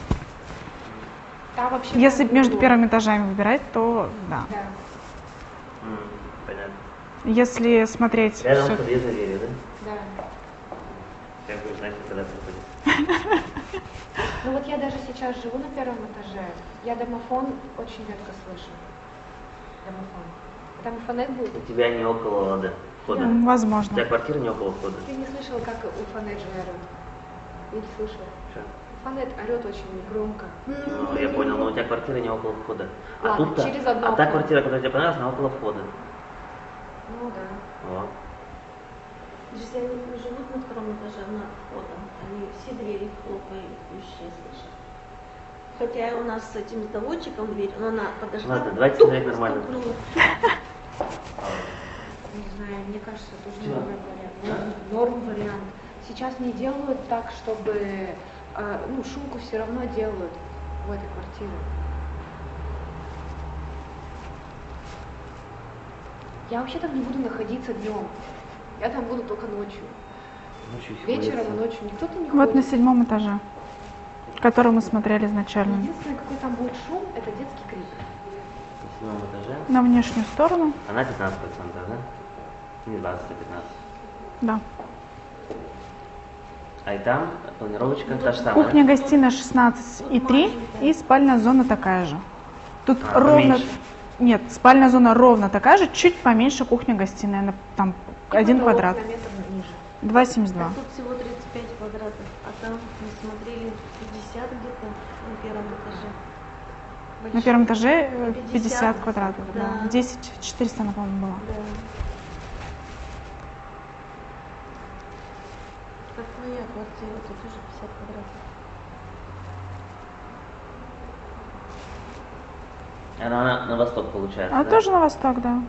Та вообще Если там между было. первыми этажами выбирать, то да. Да. Понятно. Если смотреть Рядом с всё- подъездной дверью, да? Да. Как вы знаете, когда приходит? Ну вот я даже сейчас живу на первом этаже. Я домофон очень редко слышу. Домофон. Домофонет будет? У тебя не около входа. У Возможно. тебя квартира не около входа. Ты не слышала, как у Фонет же орёт? Не слышала. Что? Фонет орёт очень громко. Ну, я понял, но у тебя квартира не около входа. А Ладно, тут-то, через одно а та окно. квартира, которая тебе понравилась, она около входа. Ну да. Вот. Если они живут на втором этаже над входом, они все двери хлопающие слышат. Хотя у нас с этим заводчиком дверь, но она подошла. Ладно, давайте тук, смотреть нормально. стукнула. Не знаю, мне кажется, это уже Чё? новый вариант. Норм вариант. Сейчас не делают так, чтобы ну, шумку все равно делают в этой квартире. Я вообще там не буду находиться днем. Я там буду только ночью. Ночью еще Вечером и боится. ночью никто-то не Вот на ходит. 7 этаже, который мы смотрели изначально. Единственное, какой там будет шум, это детский крик. На 7 этаже. На внешнюю сторону. Она 15%, да? Не 20, а 15. Да. А и там планировочка та же самая. Кухня-гостиная 16,3 и спальная зона такая же. Тут А, ровно... поменьше. Нет, спальная зона ровно такая же, чуть поменьше кухня-гостиная, там И 1 потолок квадрат. на метр ниже. 2,72. А тут всего 35 квадратов, а там мы смотрели 50 где-то на первом этаже. На первом этаже 50 50 квадратов, да. да. 10 400, она, по-моему, была. Да. Как моя квартира, тут тоже 50 квадратов. Она на восток получается, А да? тоже на восток, да.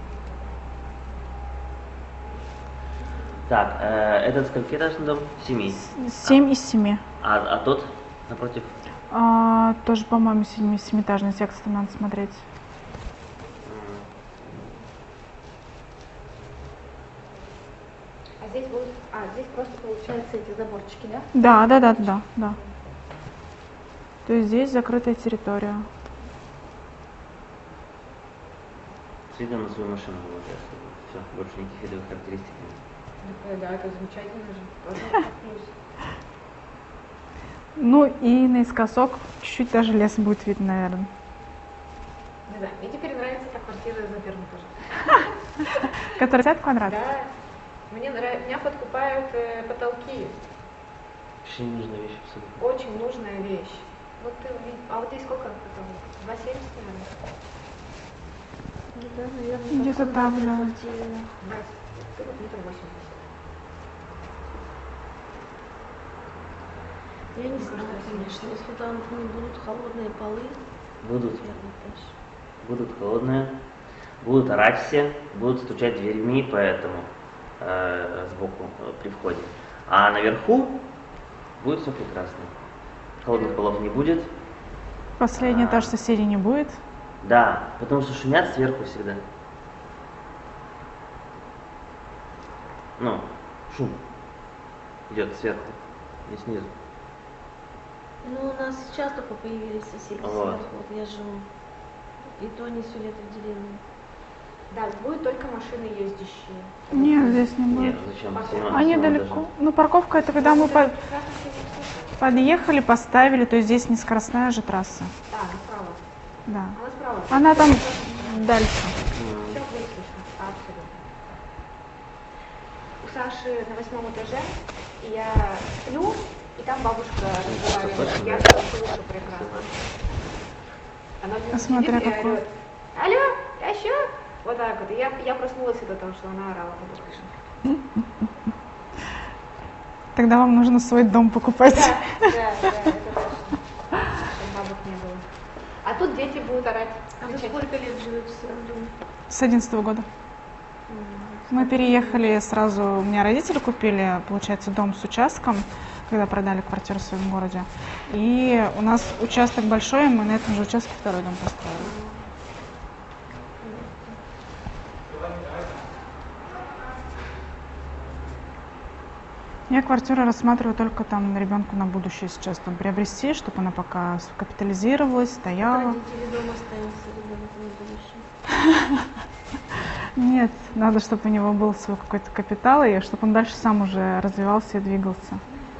Так, этот скольки-этажный дом? 7. 7 из 7. А тот напротив? Тоже, по-моему, 7-этажный секс, там надо смотреть. А здесь будут, здесь просто получается эти заборчики, да? Да. То есть здесь закрытая территория. С видом на свою машину получается. Все, больше никаких видовых характеристик нет. Да, это замечательно же. Тоже плюс. Ну и наискосок чуть-чуть даже лес будет видно, наверное. Не знаю, мне теперь нравится та квартира на первом этаже. Который 50 квадратов? Да, меня подкупают потолки. Очень нужная вещь абсолютно. Очень нужная вещь. Вот а вот здесь сколько потолок? 2,70, наверное? Ну да, наверное, Где-то как так, в да. квартире. Метр 80. Я не знаю, конечно, если там не будут холодные полы, Будут, первый этаж. будут холодные, будут орать все, будут стучать дверьми, поэтому сбоку при входе. А наверху будет все прекрасно. Холодных полов не будет. Последний этаж соседей не будет. Да, потому что шумят сверху всегда. Ну, шум идет сверху, не снизу. Ну, у нас сейчас только появились соседи Вот. сверху, вот я живу. И то не все лето в деревне. Да, будут только машины ездящие. Нет, здесь не Нет, будет. зачем? Они далеко. Ну, парковка это когда мы Прекрасно все слышно. подъехали, поставили, то есть здесь не скоростная же трасса. Да, направо. Да. Она справа. Она там дальше. Все будет слышно. Абсолютно. У Саши на 8 этаже я сплю, и там бабушка разговаривает. точно, Я да? все слышу прекрасно. Она мне Смотря сидит и какой. орёт. Алло, еще? Вот так вот. И я проснулась из-за того, что она орала под крышей. Тогда вам нужно свой дом покупать. Да, это точно. Чтобы бабок не было. А тут дети будут орать. А вы сколько лет живете в своем доме? С 11 года. Мы переехали сразу, у меня родители купили, получается, дом с участком, когда продали квартиру в своем городе. И у нас участок большой, и мы на этом же участке второй дом построили. Я квартиру рассматриваю только там ребенку на будущее сейчас там приобрести, чтобы она пока капитализировалась, стояла. Родители дома остаются, ребенок на будущее. Нет, надо, чтобы у него был свой какой-то капитал, и чтобы он дальше сам уже развивался и двигался.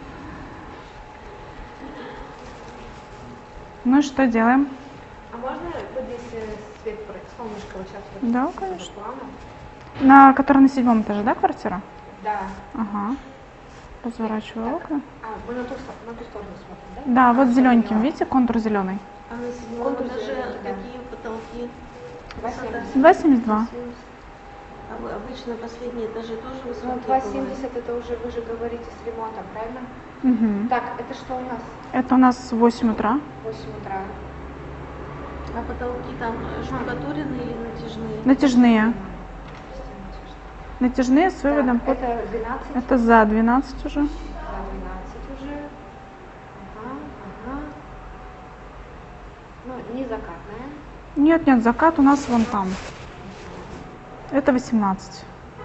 Ну и что делаем? А можно вот здесь свет, солнышко вот сейчас? Вот Да, с этого конечно. плана? На который на 7 этаже, да, квартира? Да. Ага. Разворачиваю окна. А, мы на ту сторону смотрим, да? Да, вот всё, зелененьким, поняла. видите, контур зеленый. А на 7 Контур этаже зелёный, да. какие потолки? 2,70. 2,72. А вы обычно последние этажи тоже Ну, высокие 2,70 это уже, вы же говорите, с ремонтом, правильно? Угу. Так, это что у нас? Это у нас 8 утра. 8 утра. бывают? А потолки там штукатуренные или натяжные? Натяжные. Натяжные с выводом Так, под... это 12, Это за 12 уже. за 12 уже. Ага, ага. Ну, не закатная. Нет, нет, закат у нас вон там. Это 18.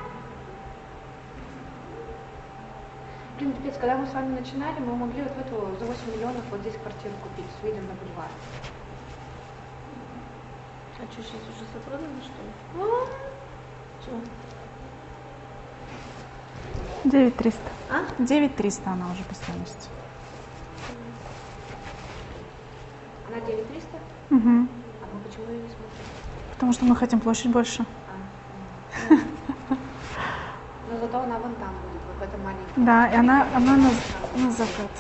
Блин, пипец, когда мы с вами начинали, мы могли вот в эту за 8 миллионов вот здесь квартиру купить с видом на бульвар. А что, сейчас уже запродано, что ли? Ну, Чего? 9300. А? 9300 она уже по стоимости. она 9300, Угу. а мы почему ее не смотрим? Потому что мы хотим площадь больше. Но зато она вон там будет, вот в этом маленьком. Да, и она на закат.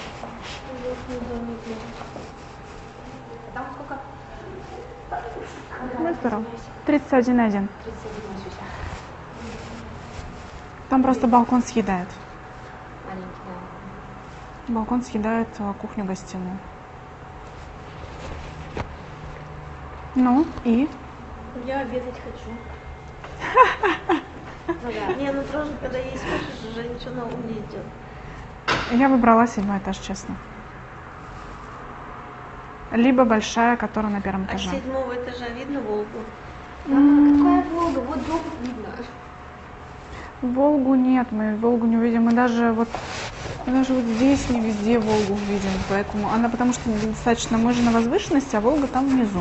Там сколько? Ну, здорово. 31,1. 31 сейчас. Там просто балкон съедает. Маленький, да. Балкон съедает кухню-гостиную. Ну, и? Я обедать хочу. Ну да. Не, ну тоже, когда есть хочешь, уже ничего на ум не идет. Я выбрала 7 этаж, честно. Либо большая, которая на первом А с этаже. 7-го этажа видно Волгу? Какая Волга? Вот дом видно. Волгу нет, мы Волгу не увидим. Мы даже вот здесь не везде Волгу увидим. Поэтому она, потому что достаточно, мы же на возвышенности, а Волга там внизу.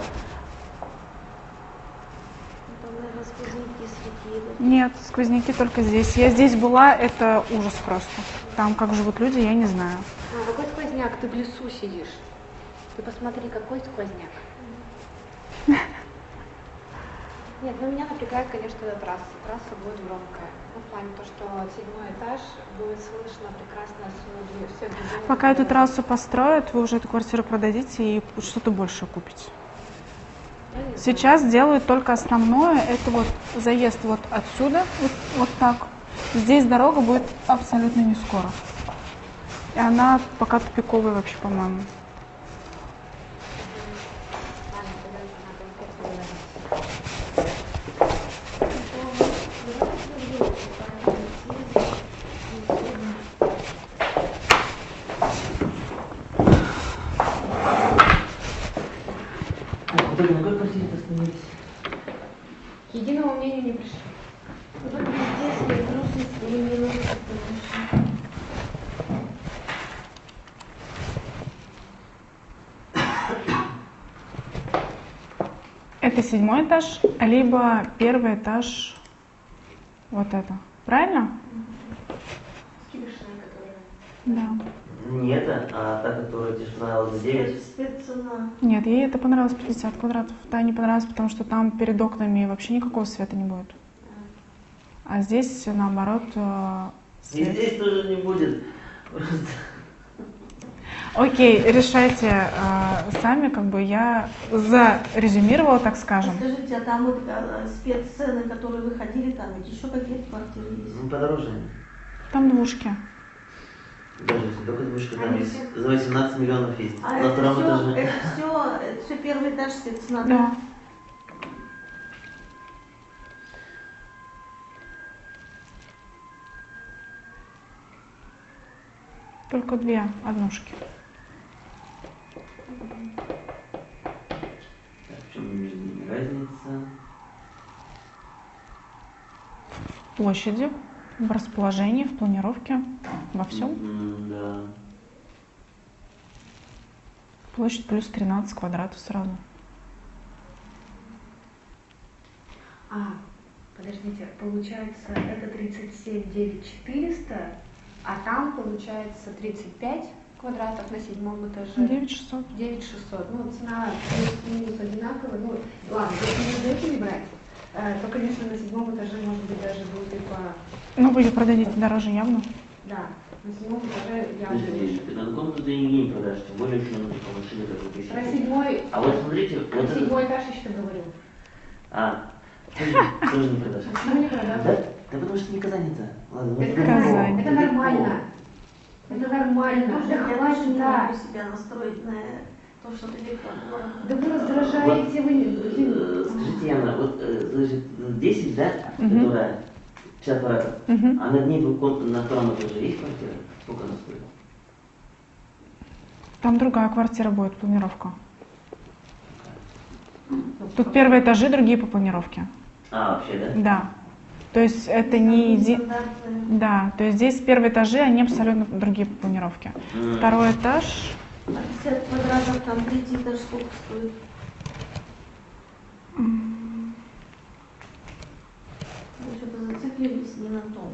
Там, наверное, сквозняки светили. Нет, сквозняки только здесь. Я здесь была, это ужас просто. Там как живут люди, я не знаю. А, какой сквозняк? Ты в лесу сидишь. Ты посмотри, какой сквозняк. Нет, ну меня напрягает, конечно, эта трасса. Трасса будет громкая. Ну, в плане то, что 7-й этаж будет слышно прекрасно все движения. Пока эту трассу построят, вы уже эту квартиру продадите и что-то больше купите. Я не Сейчас делают только основное, это вот заезд вот отсюда, вот так. Здесь дорога будет абсолютно не скоро. И она пока тупиковая вообще, по-моему. Ладно, тогда надо опять поговорить. Так, в итоге на какой квартире остановились? К единому мнению не пришли. Вот везде свои плюсы, свои минусы, конечно. Это 7-й этаж, либо 1-й этаж, вот это. Правильно? Киришная, которая... Да. Не это, а та, которая тебе понравилась за 9. Спеццена. Нет, ей это понравилось 50 квадратов. Та не понравилось, потому что там перед окнами вообще никакого света не будет. А здесь, наоборот, И свет. здесь тоже не будет. Просто. Окей, решайте сами, как бы я зарезюмировала, так скажем. Скажите, а там вот спеццены, которые выходили, там ведь еще какие-то квартиры есть? Ну, подороже. Там двушки. Даже если только двушка там есть. За 18 миллионов есть. А На это втором все, этаже. это все первый этаж спеццена, да? Да. Только 2 однушки. Так, в чем между ними разница? В площади, в расположении, в планировке, во всем. Да. Площадь плюс 13 квадратов сразу. А, Подождите, получается, это 37 9400, а там получается 35 квадратов на 7 этаже. 9600. 9600. Ну, цена плюс-минус одинаковая. Ну, ладно, если между этими брать, то, конечно, на 7 этаже, может быть, даже будет и по... Ну, вы ее продадите дороже явно. Да, на 7 этаже явно Подожди, лучше. ты на комнату ты нигде не продашь, тем более, если нам нужно по машине как-то тысячи. Про 7-й, А вот смотрите, вот про это... 7-й этаж я что говорю. Тоже не продашь. Почему не продам? Да? Да потому что не Казань-то. Ладно, вот Это Казань. нормально. Это нормально. Это нормально. Да Я тоже хватит, не да. могу себя настроить на то, что ты говоришь. Да вы раздражаете, вы не... Скажите, Яна, вот значит, 10, да, Мгм. которая 50 квадратов, Мгм. а над ней на втором этаже есть квартира? Сколько она стоит? Там другая квартира будет, планировка. Тут первые этажи, другие по планировке. Вообще, да? Да. То есть это не еди... Стандартные. Да, то есть здесь первые этажи, они абсолютно другие по планировке. Второй этаж. А 50 квадратов, там третий этаж сколько стоит? Мы что-то зациклились не на том.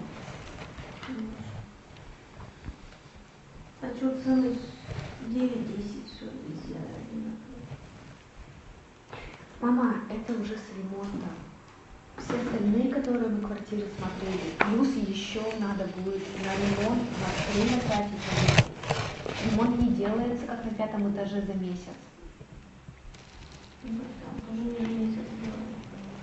А что цены 9-10, все везде одинаковые. Мама, это уже с ремонтом. Все остальные, которые мы квартиры смотрели, плюс еще надо будет на ремонт, на время тратить. Ремонт не делается, как на 5-м этаже за месяц. Ну, там тоже не месяц делали.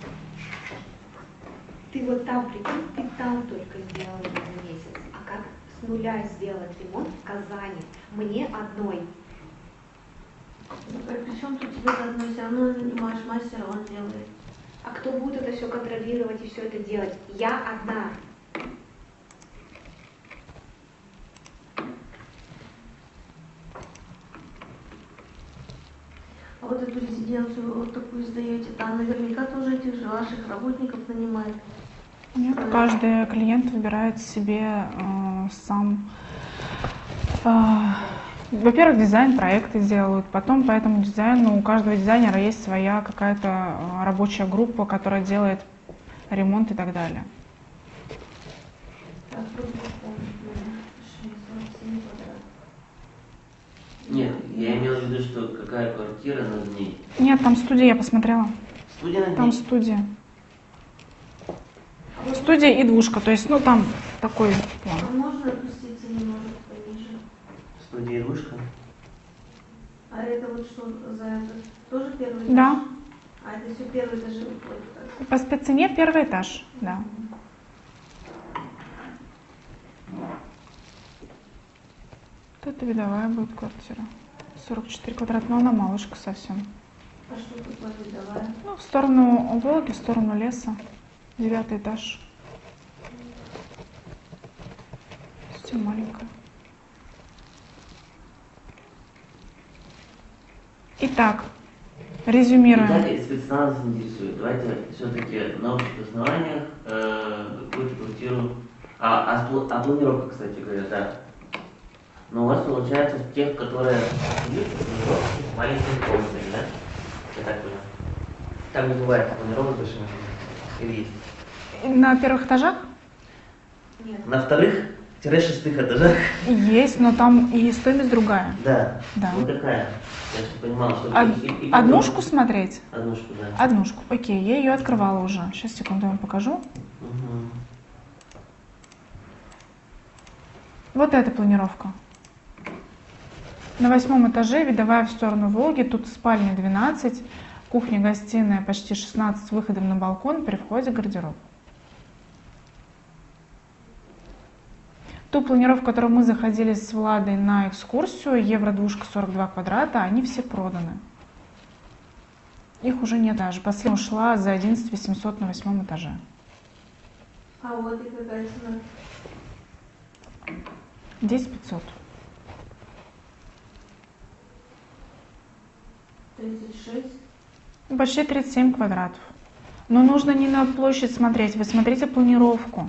Ты вот там, прикинь, ты там только сделала за месяц. А как с нуля сделать ремонт в Казани? Мне одной. Ну, при чем тут тебе одно, все равно нанимаешь мастера, он делает. А кто будет это все контролировать и все это делать? Я одна. А вот эту резиденцию вот такую сдаете, там наверняка тоже этих же ваших работников нанимают. Нет, каждый клиент выбирает себе сам. Во-первых, дизайн проекты делают, потом по этому дизайну у каждого дизайнера есть своя какая-то рабочая группа, которая делает ремонт и так далее. Так, вроде бы помню, 47 квадратов. Нет, я имел в виду, что какая квартира над ней. Нет, там студия, я посмотрела. Студия над Там ней? студия. Студия и двушка, то есть, ну там такой план. А можно опуститься немного пониже? Студия и двушка? А это вот что за это? Тоже первый этаж? Да. А это все первый этаж выходит, так? По спеццене первый этаж, да. Вот это видовая будет квартира. 44 квадрата, но она малышка совсем. А что такое видовая? Ну, в сторону Волги, в сторону леса. 9 этаж. Совсем маленькая. Итак, резюмируем. Итак, спецназ интересует. Давайте все-таки на общих основаниях какую-то квартиру. А планировка, кстати говоря, да. Но у вас получается тех, которые есть планировки с маленькими комнатами, да? Я так понял. Там не бывает планировок с большими комнатами. Или есть? На первых этажах На вторых-шестых этажах? есть, но там и стоимость другая. Да. Да. Вот какая? Я же понимал, что... Однушку смотреть? Однушку, да. Однушку. Окей, я ее открывала уже. Сейчас, секунду, я вам покажу. Угу. Вот эта планировка. На 8 этаже, видовая в сторону Волги. Тут спальня 12, кухня-гостиная почти 16 с выходом на балкон, при входе гардероб. Ту планировку, в которую мы заходили с Владой на экскурсию, евро-двушка 42 квадрата, они все проданы. Их уже нет даже. Последняя ушла за 11 800 на 8 этаже. А вот и какая цена? 10 500. 36. Почти 37 квадратов. Но нужно не на площадь смотреть, вы смотрите планировку.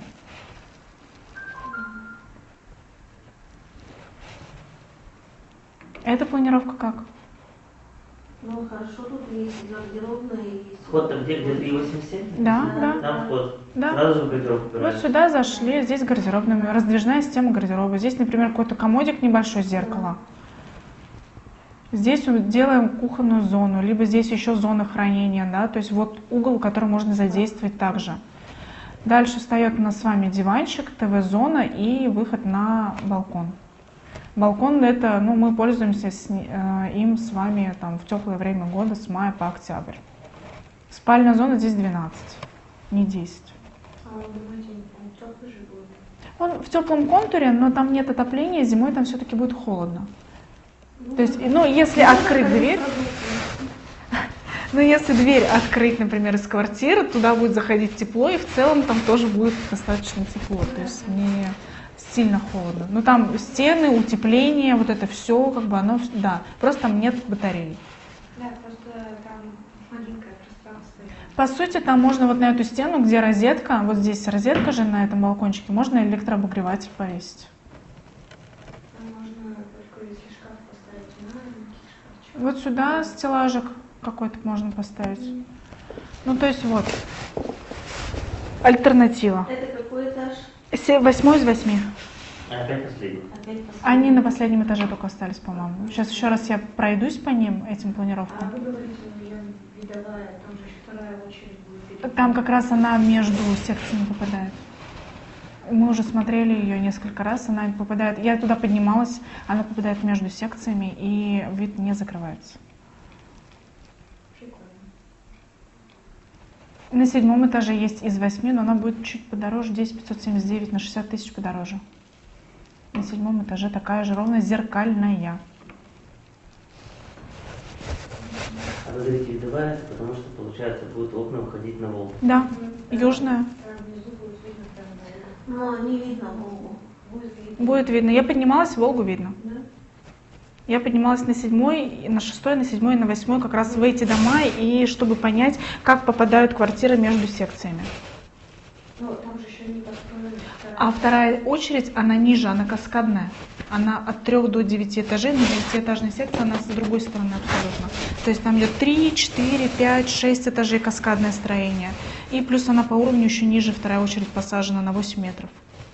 Эта планировка как? Ну хорошо, тут есть гардеробная, есть... Вход-то где 3,87? Да, да. Там вход. Да. Сразу же в гардероб Вот убираешь. сюда зашли, здесь гардеробная, раздвижная система гардероба. Здесь, например, какой-то комодик, небольшое зеркало. Здесь вот делаем кухонную зону, либо здесь еще зона хранения, да, то есть вот угол, который можно задействовать также. Дальше встает у нас с вами диванчик, ТВ-зона и выход на балкон. Балкон это, ну, мы пользуемся им с вами там, в теплое время года с мая по октябрь. Спальная зона здесь 12, не 10. А вы думаете, он теплый же будет? Он в теплом контуре, но там нет отопления, зимой там все-таки будет холодно. То есть, ну, если открыть дверь, ну, если дверь открыть, например, из квартиры, туда будет заходить тепло, и в целом там тоже будет достаточно тепло, то есть не сильно холодно. Но там стены, утепление, вот это все, как бы оно, да, просто там нет батарей. Да, просто там маленькое пространство. По сути, там можно вот на эту стену, где розетка, вот здесь розетка же на этом балкончике, можно электрообогреватель повесить. Там можно только если шкаф поставить, маленький шкафчик. Вот сюда стеллажик какой-то можно поставить. Ну, то есть вот, альтернатива. Это какой этаж? 8 из 8. Опять последний. Опять последний. Они на последнем этаже только остались, по-моему. Сейчас еще раз я пройдусь по ним, этим А планировкам. вы говорите, я видовая, там же еще вторая очередь будет. Там как раз она между секциями попадает. Мы уже смотрели ее несколько раз, она попадает, я туда поднималась, она попадает между секциями, и вид не закрывается. Прикольно. На 7 этаже есть из 8, но она будет чуть подороже, здесь 579 на 60 тысяч подороже. На 7 этаже такая же ровно зеркальная. А вы говорите видовая, потому что, получается, будут окна выходить на Волгу. Да, южная. Там внизу будет видно прямо на Но не видно Волгу. Будет видно. Будет видно. Я поднималась, Волгу видно. Да? Я поднималась на 7, на 6, на 7 и на 8 как раз в эти дома, и чтобы понять, как попадают квартиры между секциями. Ну, там же еще не построена А вторая очередь, она ниже, она каскадная. Она от 3 до 9 этажей, на 9-этажной секции она с другой стороны абсолютно. То есть там идет 3, 4, 5, 6 этажей каскадное строение. И плюс она по уровню еще ниже, вторая очередь посажена на 8 метров.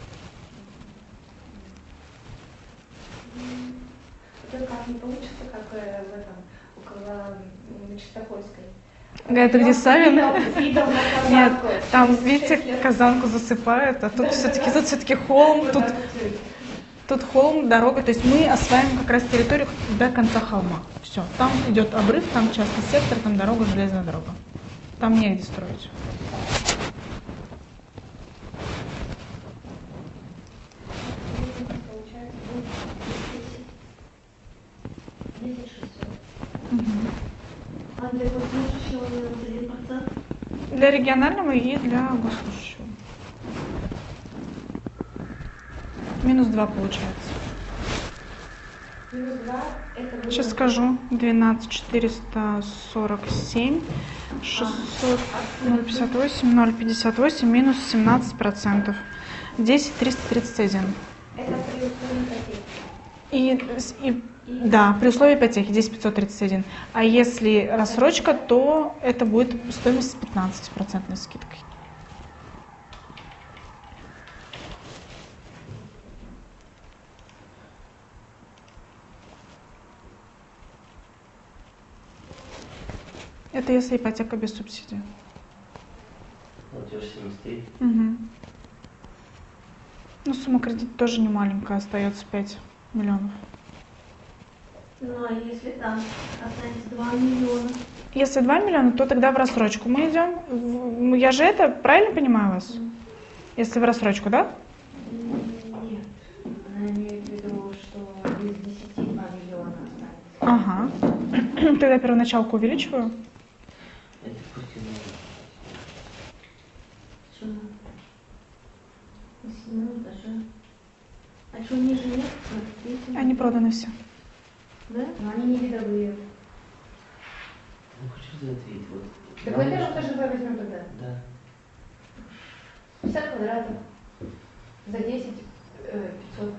Это как не получится, как в этом, около Чистопольской. Это где Савин? Видом на Нет, Казанку. там, Через видите, 6 лет. Казанку засыпают, а тут все-таки холм, Вот тут, так вот. тут холм, дорога. То есть мы осваиваем как раз территорию до конца холма. Все, там идет обрыв, там частный сектор, там дорога, железная дорога. Там негде строить. Получается, будет 10 600. А для госслужащего минус 1%? Для регионального и для госслужащего. Минус 2 получается. Минус 2 это будет... Сейчас скажу. 12 447 600 058 058 минус 17%. 10 331. Это при условии ипотеки. И да, при условии ипотеки 10 531. А если рассрочка, то это будет стоимость с 15% скидкой. Это если ипотека без субсидий. Платеж 73. Угу. Ну, сумма кредита тоже не маленькая, остается 5 миллионов. Ну а если там останется 2 миллиона? Если 2 миллиона, то тогда в рассрочку мы идем. Я же это правильно понимаю вас? Если в рассрочку, да? Нет. Она имеет в виду, что из 10 2 миллиона останется. Ага. Тогда первоначалку увеличиваю. Это пусть и нужно. Почему? На 7 этаже. А что, ниже нет? На 3? Они проданы все. Да? Но они не видовые. Ну, хочу за ответить. Вот. Так Главное, во-первых, что- тоже давай возьмем тогда. Да. 50 квадратов. За 10 500.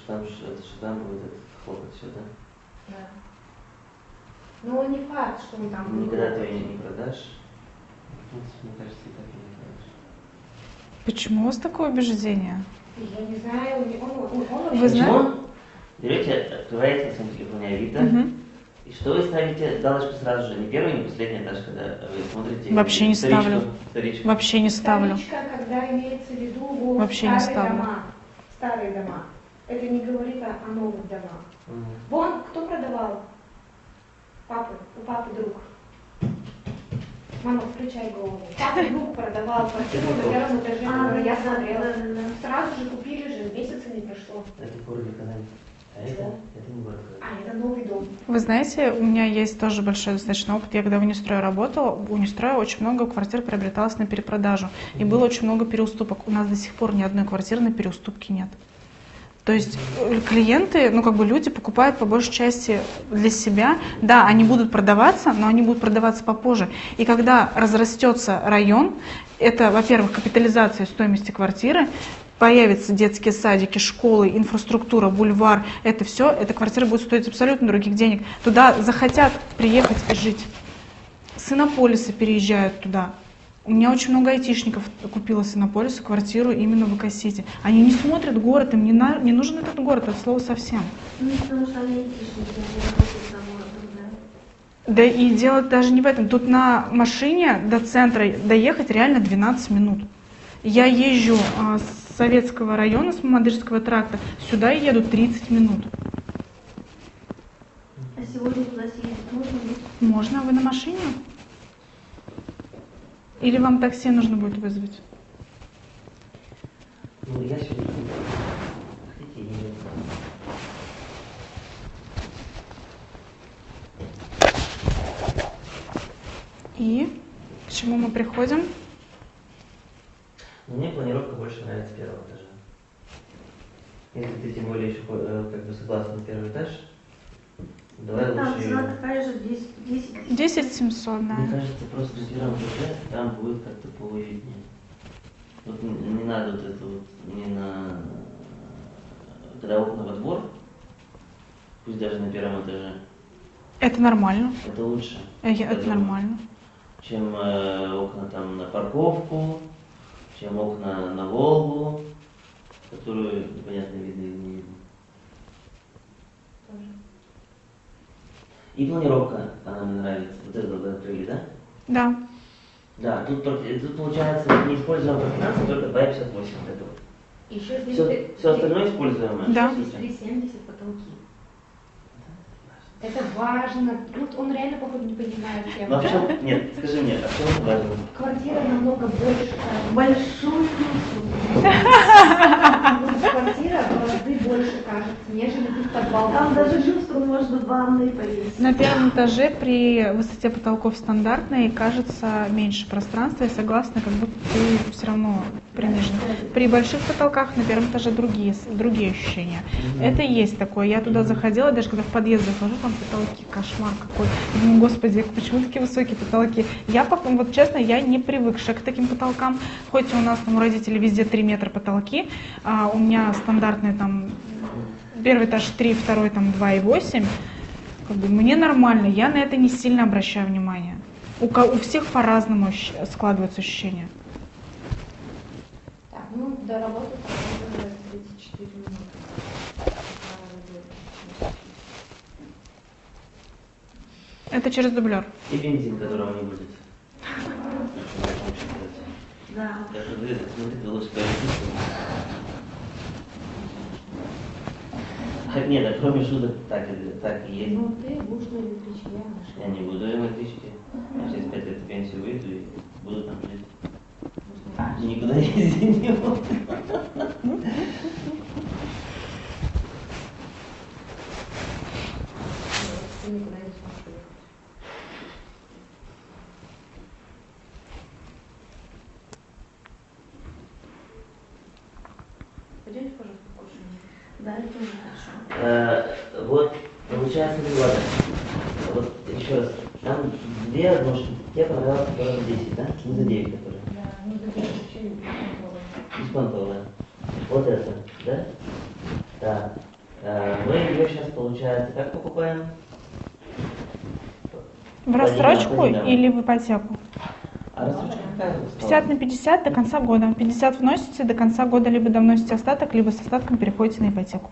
что там будет этот хлопот все, да? Да. Но не факт, что он там будет. Никогда ты ее не продашь. Ну, мне кажется, и так и не продашь. Почему у вас такое убеждение? Я не знаю, он Вы вообще... знаете? Берете, открываете на своем телефоне Авито, Мгм. и что вы ставите галочку сразу же? Не первый, не последний этаж, когда вы смотрите. Вообще не вторичку, ставлю. вторичку. Вообще не ставлю. Вторичка, когда имеется в виду вот Вообще не старые ставлю. дома. Старые дома. Это не говорит о новых домах. Мгм. Вон, кто продавал? У папы друг. Мама, включай голову. Папа друг продавал квартиру на первом этаже, которую я смотрела. Сразу же купили же, месяца не прошло. Это город Казань. А это не город Казань. А, это новый дом. Вы знаете, у меня есть тоже большой достаточно опыт. Я когда в Унистрое работала, в Унистрое очень много квартир приобреталось на перепродажу. И было очень много переуступок. У нас до сих пор ни одной квартиры на переуступке нет. То есть клиенты, люди покупают по большей части для себя. Да, они будут продаваться, но они будут продаваться попозже. И когда разрастется район, это, во-первых, капитализация стоимости квартиры, появятся детские садики, школы, инфраструктура, бульвар, это все, эта квартира будет стоить абсолютно других денег. Туда захотят приехать и жить. С Иннополиса переезжают туда. У меня очень много айтишников купило с Иннополиса квартиру именно в Экосити. Они не смотрят город, им не нужен этот город, от слова совсем. Ну, потому что они айтишники, они работают за городом, да. Да и дело даже не в этом. Тут на машине до центра доехать реально 12 минут. Я езжу с Советского района, с Мамадышского тракта, сюда еду 30 минут. А сегодня туда съездить можно? Можно? Вы на машине? Или вам такси нужно будет вызвать? Ну, я сегодня хотите, или... И к чему мы приходим? Мне планировка больше нравится первого этажа. Если ты тем более еще согласна на первый этаж, давай Там лучше цена ее. такая же, 10. 10 700, да. Мне кажется, просто на первом этаже там будет как-то поуютнее. Вот не надо вот это вот, не на... Когда окна во двор, пусть даже на первом этаже, Это нормально. это лучше. Это нормально. Чем окна там на парковку, чем окна на Волгу, которую непонятно видно или не видно. И планировка, она мне нравится. Вот это вы открыли, да? Да. Да, тут получается не используем пространство, только 2,58 вот это вот. Еще здесь Все остальное используемое. Да. здесь 3,70 потолки. Это важно. Тут он реально, походу, не понимает тему. Ну а в чем? Нет, скажи мне, а в чем это важно? Квартира намного больше. Большую плюсу. Квартира в разы больше кажется, нежели тут подвал. Там даже люстру можно в ванной повесить. На первом этаже при высоте потолков стандартной кажется меньше пространства, и согласна, как будто ты все равно принижена. При больших потолках на первом этаже другие ощущения. Это и есть такое. Я туда заходила, даже когда в подъезд захожу, там потолки, кошмар какой. Я думаю, господи, почему такие высокие потолки? Я, вот честно, я не привыкшая к таким потолкам. Хоть у нас там у родителей везде 3 метра потолки, а у меня стандартные там первый этаж 3, второй там 2,8. Как бы мне нормально, я на это не сильно обращаю внимание. У всех по-разному складываются ощущения. Так, ну до работы там 34 минуты. Это через дублер. И бензин, которого не будет. Да. Даже вы, смотри, ты лучше говоришь. Нет, а кроме шуток так и есть. Ну ты будешь на электричке, Я не буду электрички. Я через 5 лет в пенсию выйду и буду там жить. И никуда ездить не буду. ты никуда не сможешь уехать. Пойдемте, пожалуйста, покушаем. Да, это тоже хорошо. Вот, получается, ладно. Вот еще раз. Там две однушки. Тебе понравилось, которая за 10, да? Не за 9, которая. Да, ну за 10 вообще не Беспонтовая. Вот это, да? Да. Мы ее сейчас, получается, как покупаем? В рассрочку По деньгам. или в ипотеку? А рассрочка какая? 50/50 до конца года. 50 вносите, до конца года либо довносите остаток, либо с остатком переходите на ипотеку.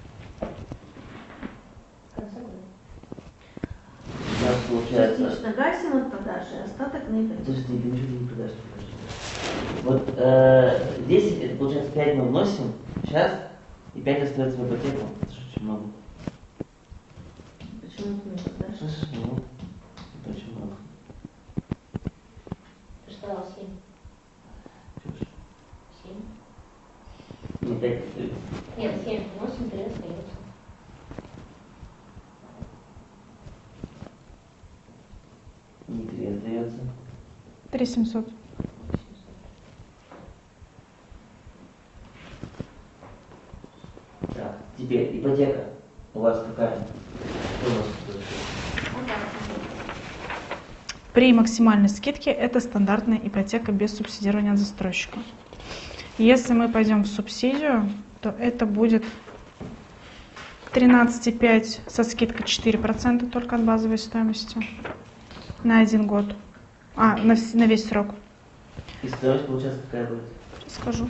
У нас получается... Частично гасим от продажи, остаток на ипотеку. Подожди, ты ничего не продашь. Вот здесь, это получается, 5 мы вносим сейчас, и 5 остается в ипотеку. Это же очень много. Почему ты не продашь? Слышишь, ну, это очень много. Ты что сказал 7? Чушь. 7? Не 5, Нет, 7. 8 3 остается. не 3 остается. 3700. Так, теперь ипотека у вас какая? Что у нас тут? При максимальной скидке это стандартная ипотека без субсидирования от застройщика. Если мы пойдем в субсидию, то это будет 13,5 со скидкой 4% только от базовой стоимости на 1 год. На весь срок. И стоимость, получается, какая будет? Скажу.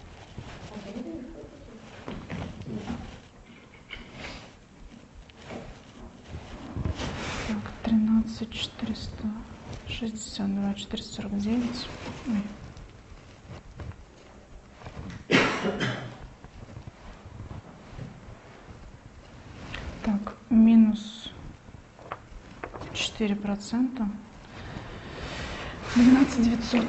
Так, 13 462 449. Ой. Так, минус 4%. 12 900.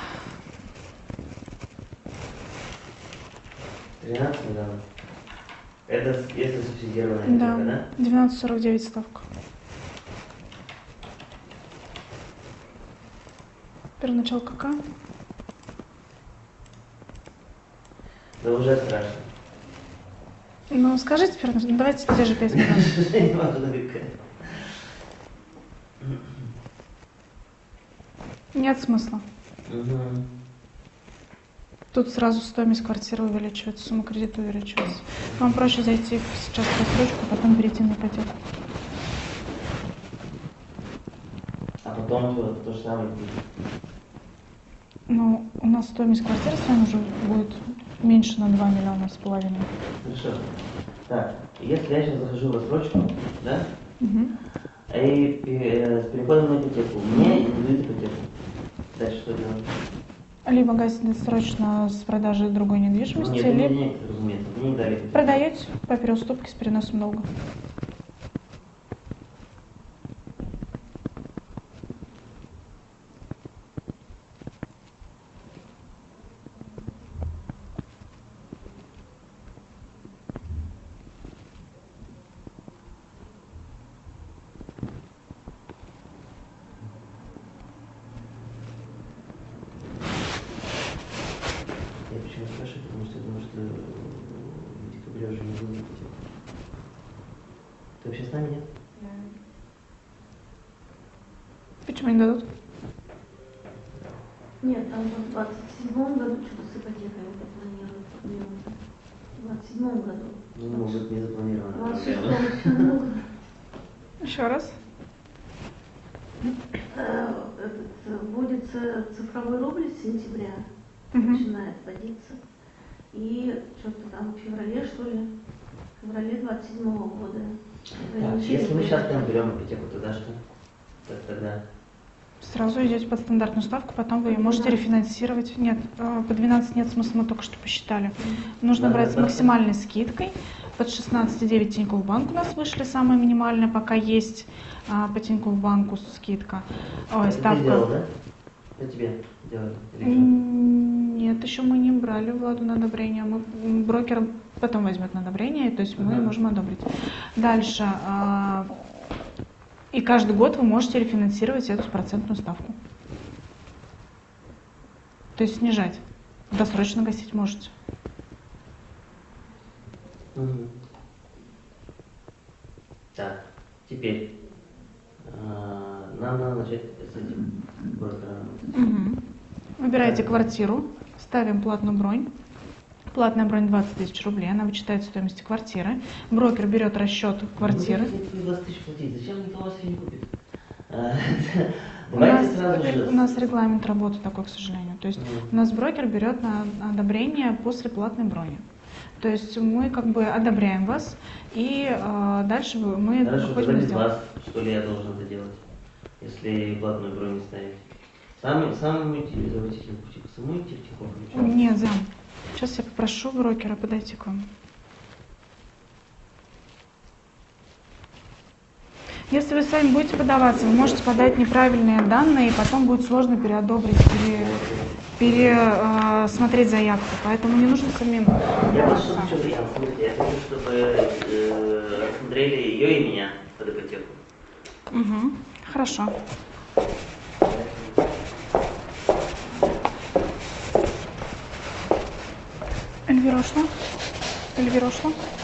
13, да. Это если субсидированная Да, ипотека, да? 12,49 ставка. Первоначал какая? Да уже страшно. Ну, скажите первоначал, давайте те же 5 минут. Я не могу навекать. Нет смысла. Угу. Тут сразу стоимость квартиры увеличивается, сумма кредита увеличивается. Вам проще зайти сейчас в рассрочку, а потом перейти на ипотеку. А потом то же самое будет. Ну, у нас стоимость квартиры с вами уже будет меньше на 2,5 миллиона. Хорошо. Так, если я сейчас захожу в рассрочку, да, Угу. и с переходом на ипотеку, мне не дают ипотеку. Дальше что делать? Либо гасите срочно с продажи другой недвижимости, Нет, либо нет, разумеется, мне не дали ипотеку. продаете по переуступке с переносом долга. Я почему спрашиваю, потому что я думаю, что в декабре уже не будет ипотеку. Ты вообще с нами, нет? Почему не дадут? Нет, там в 27-м году что-то с ипотекой это планируют. В 27-м году. Ну, может, не В запланировано. 26-м еще много. Еще раз. Вводится цифровой рубль с сентября, Мгм. начинает вводиться. И что-то там в феврале, что ли, в феврале 27-го года. Так, если мы сейчас прям берем ипотеку, тогда что? Тогда Сразу идете под стандартную ставку, потом вы ее можете рефинансировать. Нет, по 12 нет смысла, мы только что посчитали. Нужно Да, брать с да. максимальной скидкой. Под 16,9 Тинькофф Банк у нас вышли, самая минимальная, пока есть по Тинькофф Банку скидка. Ой, это ты делал, ставка. да? Это тебе делали? Или что? Нет, еще мы не брали Владу на одобрение. Брокер потом возьмет на одобрение, то есть мы Ага. можем одобрить. Дальше. И каждый год вы можете рефинансировать эту процентную ставку. То есть снижать. Досрочно гасить можете. Мгм. Так, теперь нам надо начать с этим брокером. Выбираете квартиру, ставим платную бронь. Платная бронь 20 тысяч рублей, она вычитает стоимости квартиры. Брокер берет расчет квартиры. Ну, зачем 20 тысяч платить? Зачем никто вас ее не купит? У Давайте сразу у же. нас регламент работы такой, к сожалению. То есть у нас брокер берет на одобрение после платной брони. То есть мы как бы одобряем вас, и дальше мы Хорошо, выходим тогда из без сделки. вас, что ли, я должен это делать, если платную бронь не ставить? Сам уйти, заводить тихо, саму идти тихо. Нет, зам. Сейчас я попрошу брокера подойти к вам. Если вы сами будете подаваться, вы можете подать неправильные данные, и потом будет сложно переодобрить или пересмотреть заявку. Поэтому не нужно самим. Я просто хочу вариант, смотрите, я хочу, чтобы рассмотрели ее и меня под ипотеку. Угу. Хорошо. Эльвира ушла?